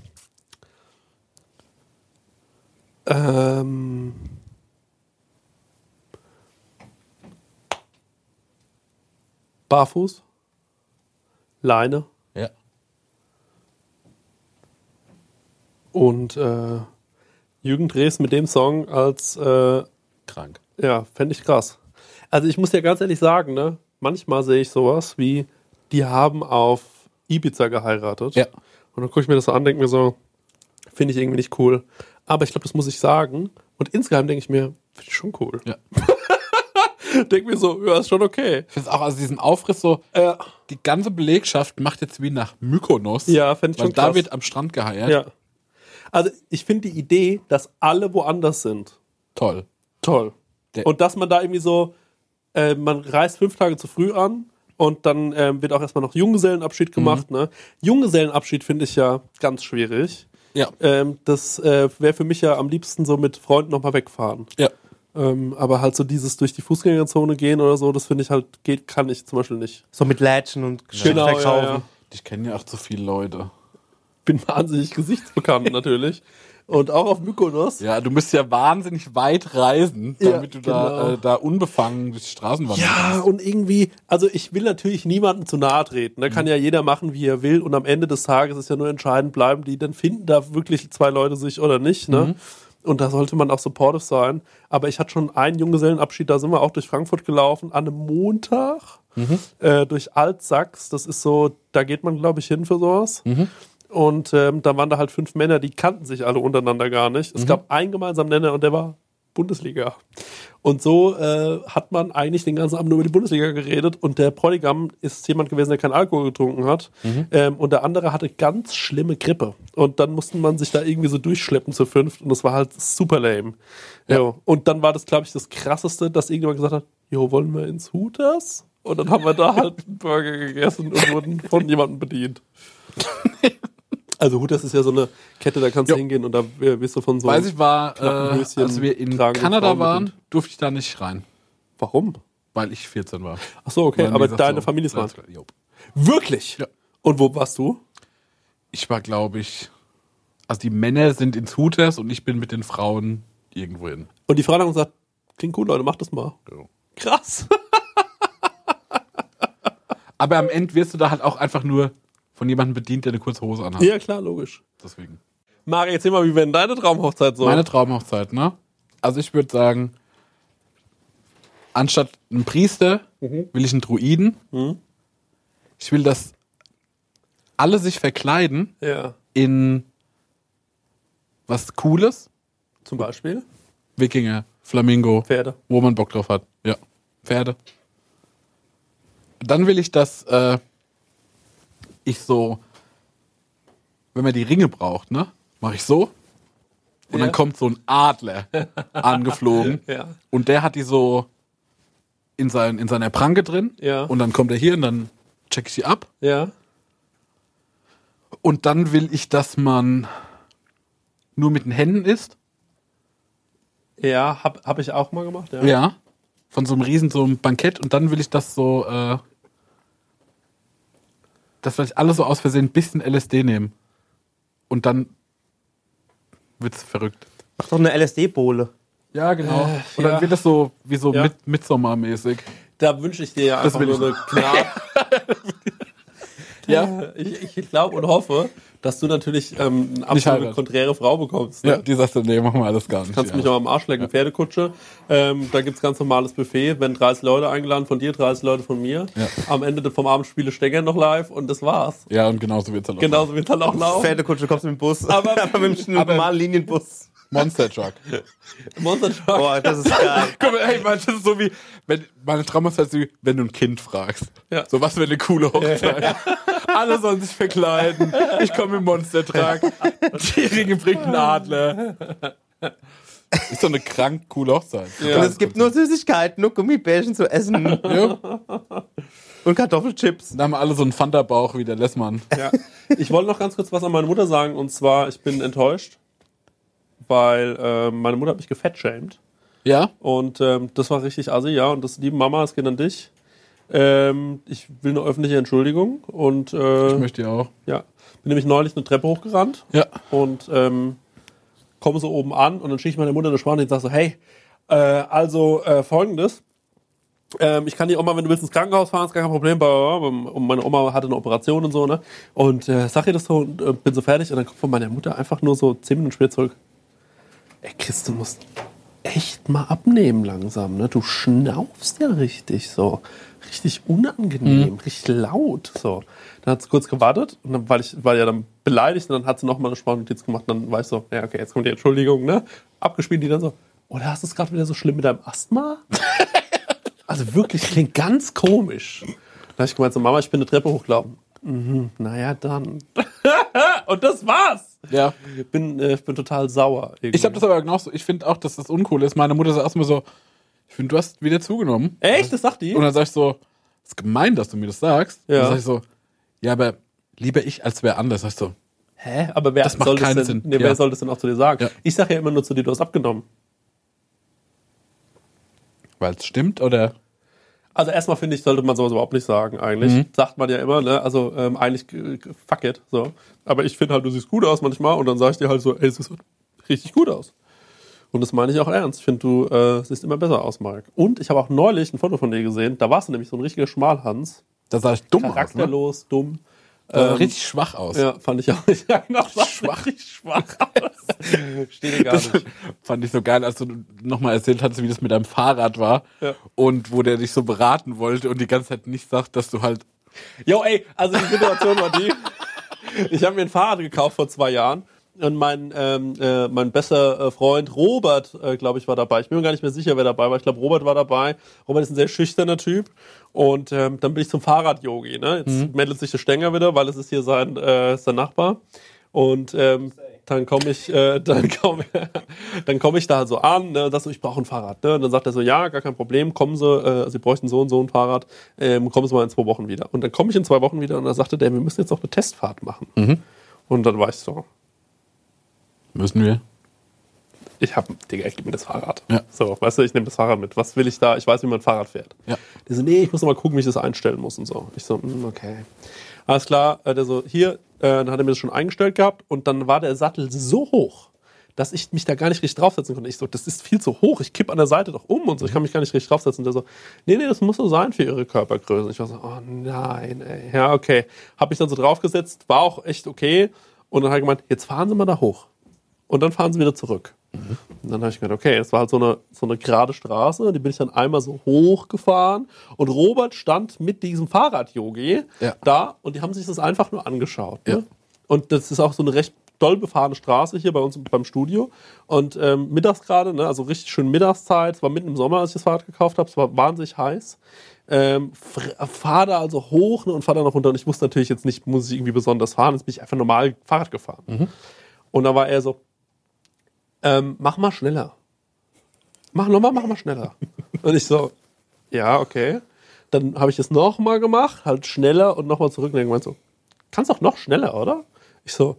Ähm. Barfuß. Leine. Ja. Und äh, Jürgen Drees mit dem Song als, äh, Krank. ja, fände ich krass. Also ich muss ja ganz ehrlich sagen, ne, manchmal sehe ich sowas wie, die haben auf Ibiza geheiratet. Ja. Und dann gucke ich mir das so an, denke mir so, finde ich irgendwie nicht cool. Aber ich glaube, das muss ich sagen. Und insgeheim denke ich mir, finde ich schon cool. Ja. Denke mir so, ja, ist schon okay. Ich finde auch, also diesen Aufriss so, Äh, die ganze Belegschaft macht jetzt wie nach Mykonos. ja, fände ich Weil schon da krass. wird am Strand geheiert. Ja. Also ich finde die Idee, dass alle woanders sind, Toll. toll. Der- Und dass man da irgendwie so, äh, man reist fünf Tage zu früh an und dann ähm, wird auch erstmal noch Junggesellenabschied gemacht. Ne? Junggesellenabschied finde ich ja ganz schwierig. Ja. Ähm, das äh, wäre für mich ja am liebsten so mit Freunden nochmal wegfahren. Ja. Ähm, aber halt so dieses durch die Fußgängerzone gehen oder so, das finde ich halt, geht, kann ich zum Beispiel nicht. So mit Lädchen und Geschirr Genau, ja, verkaufen. ja. Ich kenne ja auch zu viele Leute. Bin wahnsinnig gesichtsbekannt natürlich. Und auch auf Mykonos. Ja, du müsst ja wahnsinnig weit reisen, Ja, damit du da, genau. äh, da unbefangen durch die Straßen wanderst. Ja, und irgendwie, also ich will natürlich niemandem zu nahe treten. Da kann ja jeder machen, wie er will. Und am Ende des Tages ist ja nur entscheidend, bleiben die, dann finden da wirklich zwei Leute sich oder nicht. Ne? Und da sollte man auch supportive sein. Aber ich hatte schon einen Junggesellenabschied, da sind wir auch durch Frankfurt gelaufen, an einem Montag, äh, durch Altsachs. Das ist so, da geht man, glaube ich, hin für sowas. Und ähm, da waren da halt fünf Männer, die kannten sich alle untereinander gar nicht. Es gab einen gemeinsamen Nenner und der war Bundesliga. Und so äh, hat man eigentlich den ganzen Abend nur über die Bundesliga geredet und der Bräutigam ist jemand gewesen, der keinen Alkohol getrunken hat ähm, und der andere hatte ganz schlimme Grippe. Und dann musste man sich da irgendwie so durchschleppen zu fünft und das war halt super lame. Ja. Und dann war das, glaube ich, das Krasseste, dass irgendjemand gesagt hat, jo, wollen wir ins Hooters? Und dann haben wir da halt einen Burger gegessen und wurden von jemandem bedient. Also Hooters ist ja so eine Kette, da kannst du Jo. hingehen und da wirst du von so Weiß ich war, knappen äh, Höschen als wir in tragenden Kanada Frauen waren, bedient. durfte ich da nicht rein, Warum? weil ich vierzehn war. Ach so, okay, Weil mir aber gesagt, deine so, Familie ist mal. alles klar, jo. Wirklich? Ja. Und wo warst du? Ich war, glaube ich, also die Männer sind ins Hooters und ich bin mit den Frauen irgendwo hin. Und die Frau hat gesagt, klingt gut, Leute, macht das mal. Jo. Krass. Aber am Ende wirst du da halt auch einfach nur von jemandem bedient, der eine kurze Hose anhat. Ja, klar, logisch. Deswegen. Mari, erzähl mal, wie wäre denn deine Traumhochzeit so? Meine Traumhochzeit, ne? Also ich würde sagen, anstatt einen Priester will ich einen Druiden. Ich will, dass alle sich verkleiden ja, in was Cooles. zum Beispiel Wikinger, Flamingo, Pferde. wo man Bock drauf hat. Ja, Pferde. Dann will ich, dass äh, ich so, wenn man die Ringe braucht, ne, mache ich so. Und Ja. dann kommt so ein Adler angeflogen. Ja. Und der hat die so in, sein, in seiner Pranke drin. Ja. Und dann kommt er hier und dann check ich die ab. Ja. Und dann will ich, dass man nur mit den Händen isst. Ja, hab, hab ich auch mal gemacht, ja. Ja. Von so einem riesen so einem Bankett. Und dann will ich das so, äh, dass vielleicht alle so aus Versehen ein bisschen L S D nehmen. Und dann wird's verrückt. Mach doch eine L S D-Bohle. Ja, genau. Äh, Und dann ja. wird das so wie so Ja. mit Midsommar-mäßig. Da wünsche ich dir ja Das einfach will nur ich eine Gnade. Ja, ich, ich glaube und hoffe, dass du natürlich ähm, eine absolute heiraten. konträre Frau bekommst. Ne? Ja, die sagst du, nee, machen wir alles gar nicht. Kannst ja. mich auch am Arsch lecken, Pferdekutsche. Ähm, da gibt's ganz normales Buffet. Wenn dreißig Leute eingeladen von dir, dreißig Leute von mir. Ja. Am Ende vom Abend spiele Stenger noch live und das war's. Ja, und genauso wird's dann auch. Genauso wird dann auch laufen. Pferdekutsche, kommst du mit dem Bus. Aber- aber mit einem aber- normalen Linienbus. Monster Truck. Monster Truck. Boah, das ist geil. Guck mal, ey, Mann, das ist so wie, wenn, meine Trauma ist halt so, wie, wenn du ein Kind fragst. Ja. So, was wäre eine coole Hochzeit? Alle sollen sich verkleiden. Ich komme im Monster Truck. Die Ringe bringt einen Adler. Ist doch eine krank coole Hochzeit. Und es gibt nur Süßigkeiten, nur Gummibärchen zu essen. Ja. Und Kartoffelchips. Dann haben wir alle so einen Fanta-Bauch wie der Lessmann. Ja. Ich wollte noch ganz kurz was an meine Mutter sagen und zwar, ich bin enttäuscht, weil äh, meine Mutter hat mich gefettshamed. Ja? Und ähm, das war richtig assi, ja. Und das, liebe Mama, es geht an dich. Ähm, ich will eine öffentliche Entschuldigung. Und äh, Ich möchte ja auch. ja, bin nämlich neulich eine Treppe hochgerannt Ja. und ähm, komme so oben an und dann schicke ich meine Mutter eine Sprache und sage so, hey, äh, also äh, folgendes. Ähm, ich kann die Oma, wenn du willst, ins Krankenhaus fahren, ist gar kein Problem. Und meine Oma hatte eine Operation und so, ne? Und äh, sag ihr das so und äh, bin so fertig. Und dann kommt von meiner Mutter einfach nur so zehn Minuten später zurück. Ey, Chris, du musst echt mal abnehmen langsam, ne? Du schnaufst ja richtig so. Richtig unangenehm, mhm. richtig laut. So. Dann hat sie kurz gewartet und dann war ich war ja dann beleidigt und dann hat sie nochmal eine Sprachnotiz gemacht und dann war ich so, ja okay, jetzt kommt die Entschuldigung, ne? Abgespielt, die dann so, oder hast du es gerade wieder so schlimm mit deinem Asthma? Also wirklich, klingt ganz komisch. Da habe ich gemeint, so, Mama, ich bin eine Treppe hochgelaufen. Mhm, naja, dann. Und das war's. Ja. Ich bin, äh, ich bin total sauer. Irgendwie. Ich habe das aber genauso. Ich finde auch, dass das uncool ist. Meine Mutter sagt erstmal so, ich finde, du hast wieder zugenommen. Echt? Das sagt die? Und dann sag ich so, es ist gemein, dass du mir das sagst. Ja. Und dann sag ich so, ja, aber lieber ich als wer anders. Sag ich so, Hä? Aber wer, Das macht soll, das keinen denn, Sinn. nee, wer Ja. soll das denn auch zu dir sagen? Ja. Ich sage ja immer nur zu dir, du hast abgenommen. weil es stimmt oder? Also erstmal finde ich, sollte man sowas überhaupt nicht sagen eigentlich. Mhm. Sagt man ja immer, ne? Also ähm, eigentlich, äh, fuck it. So. Aber ich finde halt, du siehst gut aus manchmal und dann sage ich dir halt so, ey, es sieht richtig gut aus. Und das meine ich auch ernst. Ich finde, du äh, siehst immer besser aus, Marc. Und ich habe auch neulich ein Foto von dir gesehen, da warst du nämlich so ein richtiger Schmalhans. Da sah ich dumm aus, ne? Charakterlos, dumm. Da sah Ähm, richtig schwach aus. Ja, fand ich auch. Ja, genau, schwach, schwach aus. Steht dir gar Das nicht. fand ich so geil, als du nochmal erzählt hast, wie das mit deinem Fahrrad war. Ja. Und wo der dich so beraten wollte und die ganze Zeit nicht sagt, dass du halt. Jo, ey, also die Situation war die, ich habe mir ein Fahrrad gekauft vor zwei Jahren und mein, ähm, äh, mein bester äh, Freund Robert, äh, glaube ich, war dabei. Ich bin mir gar nicht mehr sicher, wer dabei war. Ich glaube, Robert war dabei. Robert ist ein sehr schüchterner Typ. Und ähm, dann bin ich zum Fahrrad-Yogi. Ne? Jetzt Mhm. meldet sich der Stenger wieder, weil es ist hier sein, äh, sein Nachbar. Und ähm, dann komme ich, äh, dann komme dann komm ich da halt so an, ne, und sag so, ich brauche ein Fahrrad. Ne? Und dann sagt er so, ja, gar kein Problem, kommen Sie, äh, Sie bräuchten so und so ein Fahrrad, ähm, kommen Sie mal in zwei Wochen wieder. Und dann komme ich in zwei Wochen wieder und dann sagte der, wir müssen jetzt noch eine Testfahrt machen. Mhm. Und dann war ich so, Müssen wir? ich hab, Digga, ich gib mir das Fahrrad. Ja. So, weißt du, ich nehme das Fahrrad mit. Was will ich da? Ich weiß, wie man ein Fahrrad fährt. Ja. Die so, nee, ich muss noch mal gucken, wie ich das einstellen muss und so. Ich so, mm, okay. Alles klar, äh, der so, hier, äh, dann hat er mir das schon eingestellt gehabt und dann war der Sattel so hoch, dass ich mich da gar nicht richtig draufsetzen konnte. Ich so, das ist viel zu hoch, ich kipp an der Seite doch um und so, ich kann mich gar nicht richtig draufsetzen. Und der so, nee, nee, das muss so sein für ihre Körpergröße. Und ich war so, oh nein, ey. Ja, okay. Hab mich dann so draufgesetzt, war auch echt okay. Und dann hat er gemeint, jetzt fahren Sie mal da hoch. Und dann fahren Sie wieder zurück. Mhm. Und dann habe ich gedacht, okay, das war halt so eine, so eine gerade Straße, die bin ich dann einmal so hochgefahren und Robert stand mit diesem Fahrrad-Yogi Ja. da und die haben sich das einfach nur angeschaut. Ne? Ja. Und das ist auch so eine recht doll befahrene Straße hier bei uns beim Studio und ähm, mittags gerade, ne, also richtig schön Mittagszeit, es war mitten im Sommer, als ich das Fahrrad gekauft habe, es war wahnsinnig heiß. Ähm, fahr da also hoch, ne, und fahr da noch runter und ich wusste natürlich jetzt nicht, muss ich irgendwie besonders fahren, jetzt bin ich einfach normal Fahrrad gefahren. Mhm. Und da war er so, ähm, mach mal schneller. Mach nochmal, mach mal schneller. Und ich so, ja, okay. Dann habe ich das nochmal gemacht, halt schneller und nochmal zurück. Und irgendwann so, kannst doch noch schneller, oder? Ich so,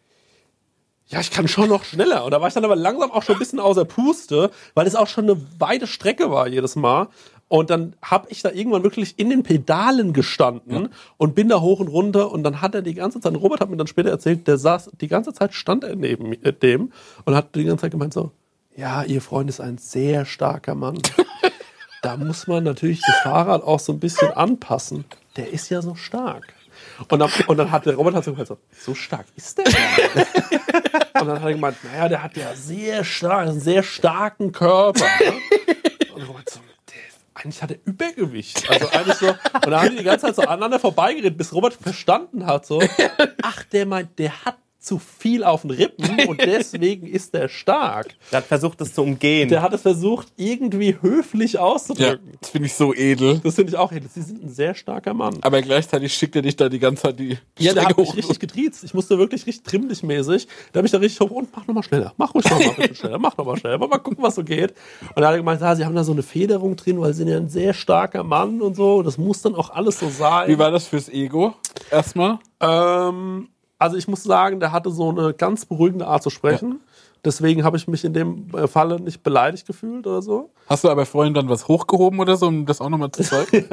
ja, ich kann schon noch schneller. Und da war ich dann aber langsam auch schon ein bisschen außer Puste, weil es auch schon eine weite Strecke war jedes Mal. Und dann habe ich da irgendwann wirklich in den Pedalen gestanden ja. und bin da hoch und runter. Und dann hat er die ganze Zeit, Robert hat mir dann später erzählt, der saß, die ganze Zeit stand er neben dem und hat die ganze Zeit gemeint so, ja, Ihr Freund ist ein sehr starker Mann. Da muss man natürlich das Fahrrad auch so ein bisschen anpassen. Der ist ja so stark. Und dann, und dann hat der Robert hat so gesagt, so, so stark ist der gar nicht. Und dann hat er gemeint, naja, der hat ja sehr stark, einen sehr starken Körper. Ne? Und Robert so, der, eigentlich hat er Übergewicht. Also eigentlich so, und dann haben die die ganze Zeit so aneinander vorbeigeredet, bis Robert verstanden hat, so, ach, der meint, der hat zu viel auf den Rippen und deswegen ist der stark. Der hat versucht, das zu umgehen. Der hat es versucht, irgendwie höflich auszudrücken. Ja, das finde ich so edel. Das finde ich auch edel. Sie sind ein sehr starker Mann. Aber gleichzeitig schickt er dich da die ganze Zeit die Ja, der Strecke hat mich hoch. richtig getriezt. Ich musste wirklich richtig trimmlich-mäßig. Da habe ich da richtig hoch und mach nochmal schneller. Mach ruhig nochmal ein bisschen schneller. Mach nochmal schneller. Mal gucken, was so geht. Und da hat er gemeint, ja, sie haben da so eine Federung drin, weil sie sind ja ein sehr starker Mann und so. Das muss dann auch alles so sein. Wie war das fürs Ego? Erstmal? Ähm, also ich muss sagen, der hatte so eine ganz beruhigende Art zu sprechen. Deswegen habe ich mich in dem Falle nicht beleidigt gefühlt oder so. Hast du aber vorhin dann was hochgehoben oder so, um das auch nochmal zu zeigen?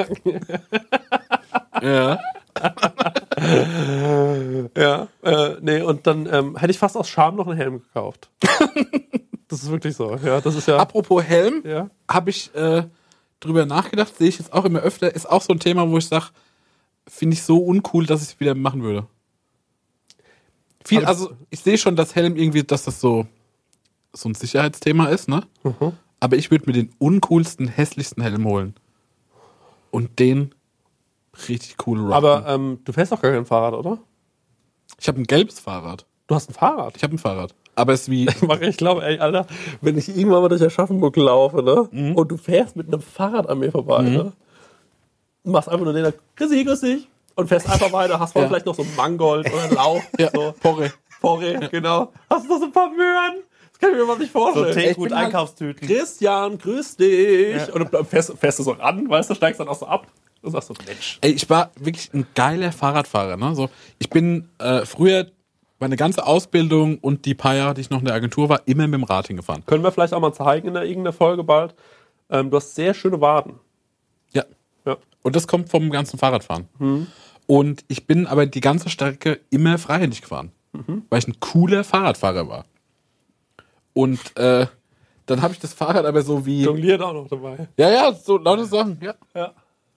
Ja. Ja, äh, nee, und dann ähm, hätte ich fast aus Scham noch einen Helm gekauft. Das ist wirklich so, ja, das ist ja... Apropos Helm, Ja. habe ich äh, drüber nachgedacht, sehe ich jetzt auch immer öfter, ist auch so ein Thema, wo ich sage, finde ich so uncool, dass ich es wieder machen würde. Viel, Aber- also ich sehe schon, dass Helm irgendwie, dass das so, so ein Sicherheitsthema ist, ne? Mhm. Aber ich würde mir den uncoolsten, hässlichsten Helm holen. Und den richtig cool rocken. Aber ähm, du fährst doch gar kein Fahrrad, oder? ich habe ein gelbes Fahrrad. Du hast ein Fahrrad. Ich habe ein Fahrrad. Aber es ist wie, Ich glaube, ey, Alter, wenn ich irgendwann mal durch Aschaffenburg laufe, ne, Mhm. und du fährst mit einem Fahrrad an mir vorbei, ne, machst einfach nur den da, grüß dich, grüß dich, und fährst einfach weiter, hast Ja. vielleicht noch so ein Mangold oder einen Lauch, ja, so, Porre. Porree, genau. Hast du noch so ein paar Möhren? Das kann ich mir mal nicht so vorstellen. Teegut bin halt- Einkaufstüten. Christian, grüß dich. Und dann fährst, fährst du so ran, weißt du, steigst dann auch so ab und sagst so, Mensch. Ey, ich war wirklich ein geiler Fahrradfahrer. Ne? So, ich bin äh, früher meine ganze Ausbildung und die paar Jahre, die ich noch in der Agentur war, immer mit dem Rad hingefahren. Können wir vielleicht auch mal zeigen in der, irgendeiner Folge bald. Ähm, du hast sehr schöne Waden. Ja. Ja. Und das kommt vom ganzen Fahrradfahren. Und ich bin aber die ganze Strecke immer freihändig gefahren, weil ich ein cooler Fahrradfahrer war. Und äh, dann habe ich das Fahrrad aber so wie... Jongliert auch noch dabei. Ja, ja, so laute Sachen, ja. Ja.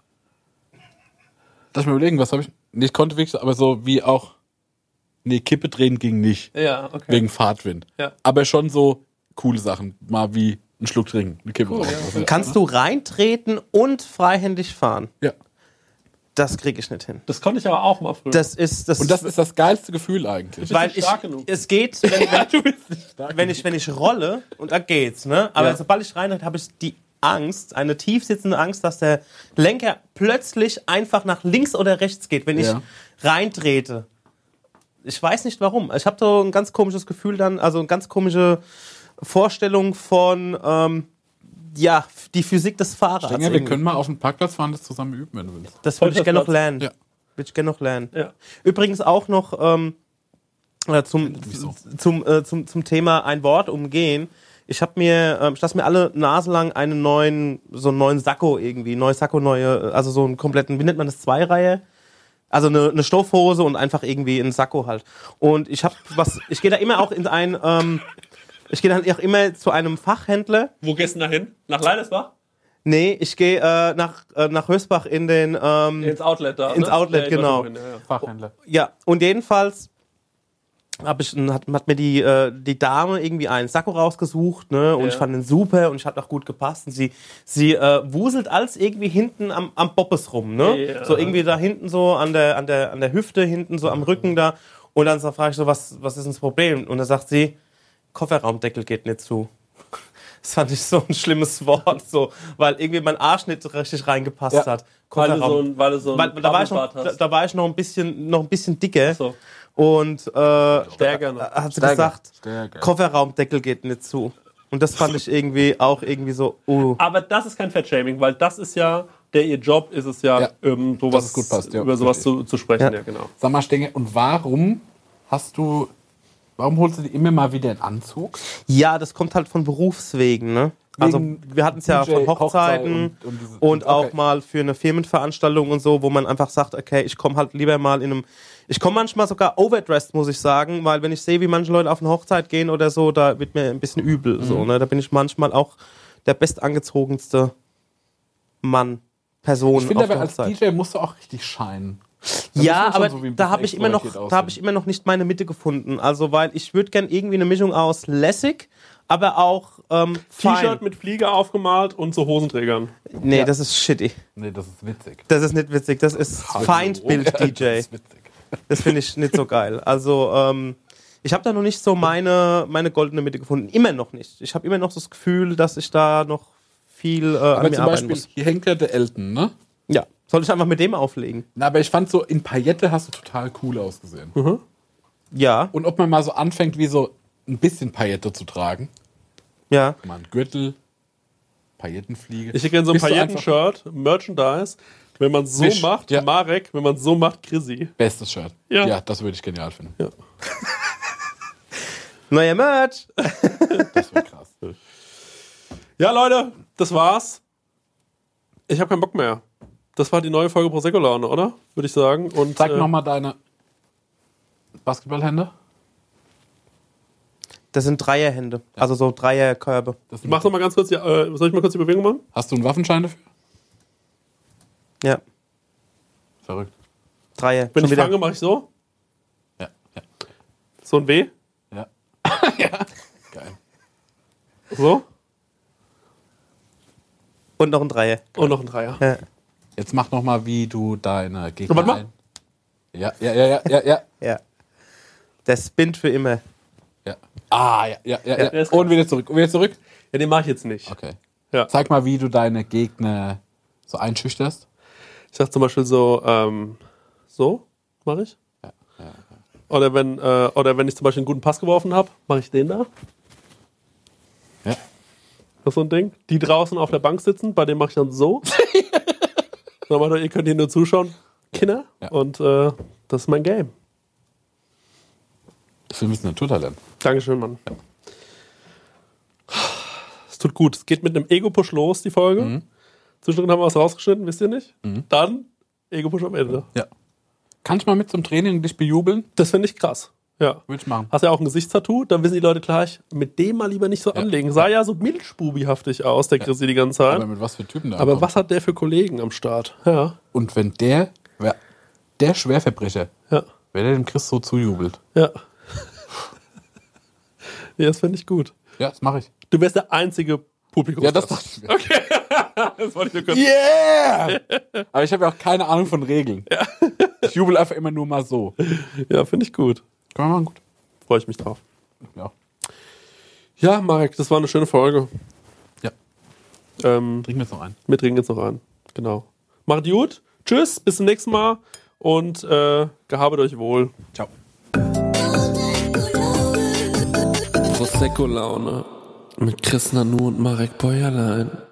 Lass mich mal überlegen, was habe ich... Nee, ich konnte wirklich, aber so wie auch... Nee, Kippe drehen ging nicht. Ja, okay. Wegen Fahrtwind. Ja. Aber schon so coole Sachen. Mal wie einen Schluck trinken, eine Kippe. rauchen. Also, Kannst du reintreten und freihändig fahren? Ja. Das kriege ich nicht hin. Das konnte ich aber auch mal früher. Das ist das. Und das ist das geilste Gefühl eigentlich. weil nicht ich, stark genug. es geht, wenn, wenn, du bist nicht stark. wenn ich wenn ich rolle und da geht's, ne? Aber Ja. sobald ich reintrete, habe ich die Angst, eine tief sitzende Angst, dass der Lenker plötzlich einfach nach links oder rechts geht, wenn ich Ja. reintrete. Ich weiß nicht warum. Ich habe so ein ganz komisches Gefühl dann, also eine ganz komische Vorstellung von ähm, ja, die Physik des Fahrrads. Stenger, wir irgendwie. können mal auf den Parkplatz fahren, das zusammen üben, wenn du willst. Das würde ich gerne noch Holzplatz. lernen. Ja. Würde ich gerne noch lernen. Ja. Übrigens auch noch ähm, äh, zum, Wieso? zum, äh, zum, zum Thema ein Wort umgehen. Ich habe mir, ähm, ich lasse mir alle Nase lang einen neuen, so einen neuen Sakko irgendwie, neue Sakko, neue, also so einen kompletten, wie nennt man das, Zweireihe? Also eine, eine Stoffhose und einfach irgendwie einen Sakko halt. Und ich habe was, ich gehe da immer auch in ein, ähm, ich gehe dann auch immer zu einem Fachhändler. Wo gehst du denn da hin? Nach Leidersbach? Nee, ich gehe äh, nach, äh, nach Hösbach in den, ähm, Ins Outlet da. Ins ne? Outlet, Ja, ich weiß genau. wohin, ja, ja. Fachhändler. ja, und jedenfalls hab ich, hat, hat mir die, äh, die Dame irgendwie einen Sakko rausgesucht, ne, und Ja. ich fand den super und ich hat auch gut gepasst und sie, sie äh, wuselt alles irgendwie hinten am, am Bobbes rum, ne, Ja. so irgendwie da hinten so an der, an der, an der Hüfte, hinten so am Rücken da und dann so, frage ich so, was, was ist denn das Problem? Und dann sagt sie, Kofferraumdeckel geht nicht zu. Das fand ich so ein schlimmes Wort, so, weil irgendwie mein Arsch nicht richtig reingepasst Ja. hat. Weil du so ein, weil du so ein Weil, da, war ich noch, Krabbelbart da, hast. da war ich noch ein bisschen, noch ein bisschen dicker. So. Und äh, Stärker noch. hat sie Stärker. gesagt, Stärker. Kofferraumdeckel geht nicht zu. Und das fand ich irgendwie auch irgendwie so, uh. Aber das ist kein Fettshaming, weil das ist ja, der ihr Job ist es ja, Ja. ähm, sowas, Dass es gut passt, ja. über sowas zu, zu sprechen, ja, Ja. genau. Sag mal, Stenger, und warum hast du, warum holst du dir immer mal wieder einen Anzug? Ja, das kommt halt von Berufswegen, ne? Also Wegen wir hatten es ja D J, von Hochzeiten Hochzeit und- und diese- und auch okay. mal für eine Firmenveranstaltung und so, wo man einfach sagt, okay, ich komme halt lieber mal in einem, ich komme manchmal sogar overdressed, muss ich sagen, weil wenn ich sehe, wie manche Leute auf eine Hochzeit gehen oder so, da wird mir ein bisschen übel, so, ne? Da bin ich manchmal auch der bestangezogenste Mann, Person Ich finde auf aber der als Hochzeit. D J musst du auch richtig scheinen. Da Ja, muss man aber schon so wie ein da habe bisschen ich immer noch, extrovertiert da habe ich immer noch nicht meine Mitte gefunden. Also, weil ich würde gern irgendwie eine Mischung aus lässig, aber auch ähm, fein. T-Shirt mit Flieger aufgemalt und so Hosenträgern. Nee, Ja. das ist shitty. Nee, das ist witzig. Das ist nicht witzig. Das ist Feindbild-D J. Das ist witzig. Das finde ich nicht so geil. Also, ähm, ich habe da noch nicht so meine, meine goldene Mitte gefunden. Immer noch nicht. Ich habe immer noch so das Gefühl, dass ich da noch viel äh, an Aber mir zum arbeiten Beispiel, muss. hier hängt ja der Elton, ne? Ja. Soll ich einfach mit dem auflegen? Na, aber ich fand so, in Paillette hast du total cool ausgesehen. Ja. Und ob man mal so anfängt, wie so ein bisschen Paillette zu tragen. Ja. Mal ein Gürtel, Paillettenfliege. Ich hätte gerne so ein Bist du Pailletten-Shirt, Merchandise. Wenn man so Wisch, macht, ja. Marek, wenn man so macht, Chrissy. Bestes Shirt. Ja. Ja, das würde ich genial finden. Ja. Neuer Merch. Das wäre krass. Ja, Leute, das war's. Ich habe keinen Bock mehr. Das war die neue Folge Prosecco-Laune, oder? Würde ich sagen. Und, Zeig äh, nochmal deine Basketballhände. Das sind Dreierhände. Also so Dreierkörbe. Das Mach noch mal ganz kurz die, äh, soll ich mal kurz die Bewegung machen? Hast du einen Waffenschein dafür? Ja. Verrückt. Dreier. Wenn Schon ich wieder. fange, mache ich so. Ja, ja, So ein W. ja. ja. Geil. So. Und noch ein Dreier. Und noch ein Dreier. Ja. Jetzt mach noch mal, wie du deine Gegner Warte mal. ein... Ja, ja, ja, ja, ja, ja. Ja. Der spinnt für immer. ja. Ah, ja, ja, ja. ja. der ist Und wieder zurück. Und wieder zurück. Ja, den mache ich jetzt nicht. Okay. Ja. Zeig mal, wie du deine Gegner so einschüchterst. Ich sag zum Beispiel so, ähm, so mache ich. Ja, ja, ja. Oder wenn, äh, oder wenn ich zum Beispiel einen guten Pass geworfen habe, mache ich den da. Ja. Das ist so ein Ding. Die draußen auf der Bank sitzen, bei denen mache ich dann so. Dann macht er, ihr könnt hier nur zuschauen, Kinder. Ja. Und äh, das ist mein Game. Das ist ein bisschen Naturtalent. Dankeschön, Mann. Es tut gut. Es geht mit einem Ego-Push los, die Folge. Mhm. Zwischendrin haben wir was rausgeschnitten, wisst ihr nicht? Dann Ego-Push am Ende. Ja. Kann ich mal mit zum Training und dich bejubeln? Das finde ich krass. Ja. Würde ich machen. Hast ja auch ein Gesichtstattoo, dann wissen die Leute gleich, mit dem mal lieber nicht so Ja. anlegen. Sah ja so milchbubihaftig aus, der Chrissy die ganze Zeit. Aber Aber, mit was für Typen da ankommen. was hat der für Kollegen am Start? Ja. Und wenn der, wer, der Schwerverbrecher, Ja. wer der dem Chris so zujubelt. Ja. Ja, das finde ich gut. Ja, das mache ich. Du wärst der einzige Publikum. Ja, das dachte ich mir. Okay. Das wollte ich nur kurz. Yeah! Aber ich habe ja auch keine Ahnung von Regeln. Ich jubel einfach immer nur mal so. Ja, finde ich gut. Kann man machen, gut. Freue ich mich drauf. Ja. Ja, Marek, das war eine schöne Folge. Ja. Ähm, Trinken wir jetzt noch ein. wir trinken jetzt noch ein. Genau. Macht gut. Tschüss, bis zum nächsten Mal. Und äh, gehabet euch wohl. Ciao. Prosecco-Laune mit Chris Nanu und Marek Bäuerlein.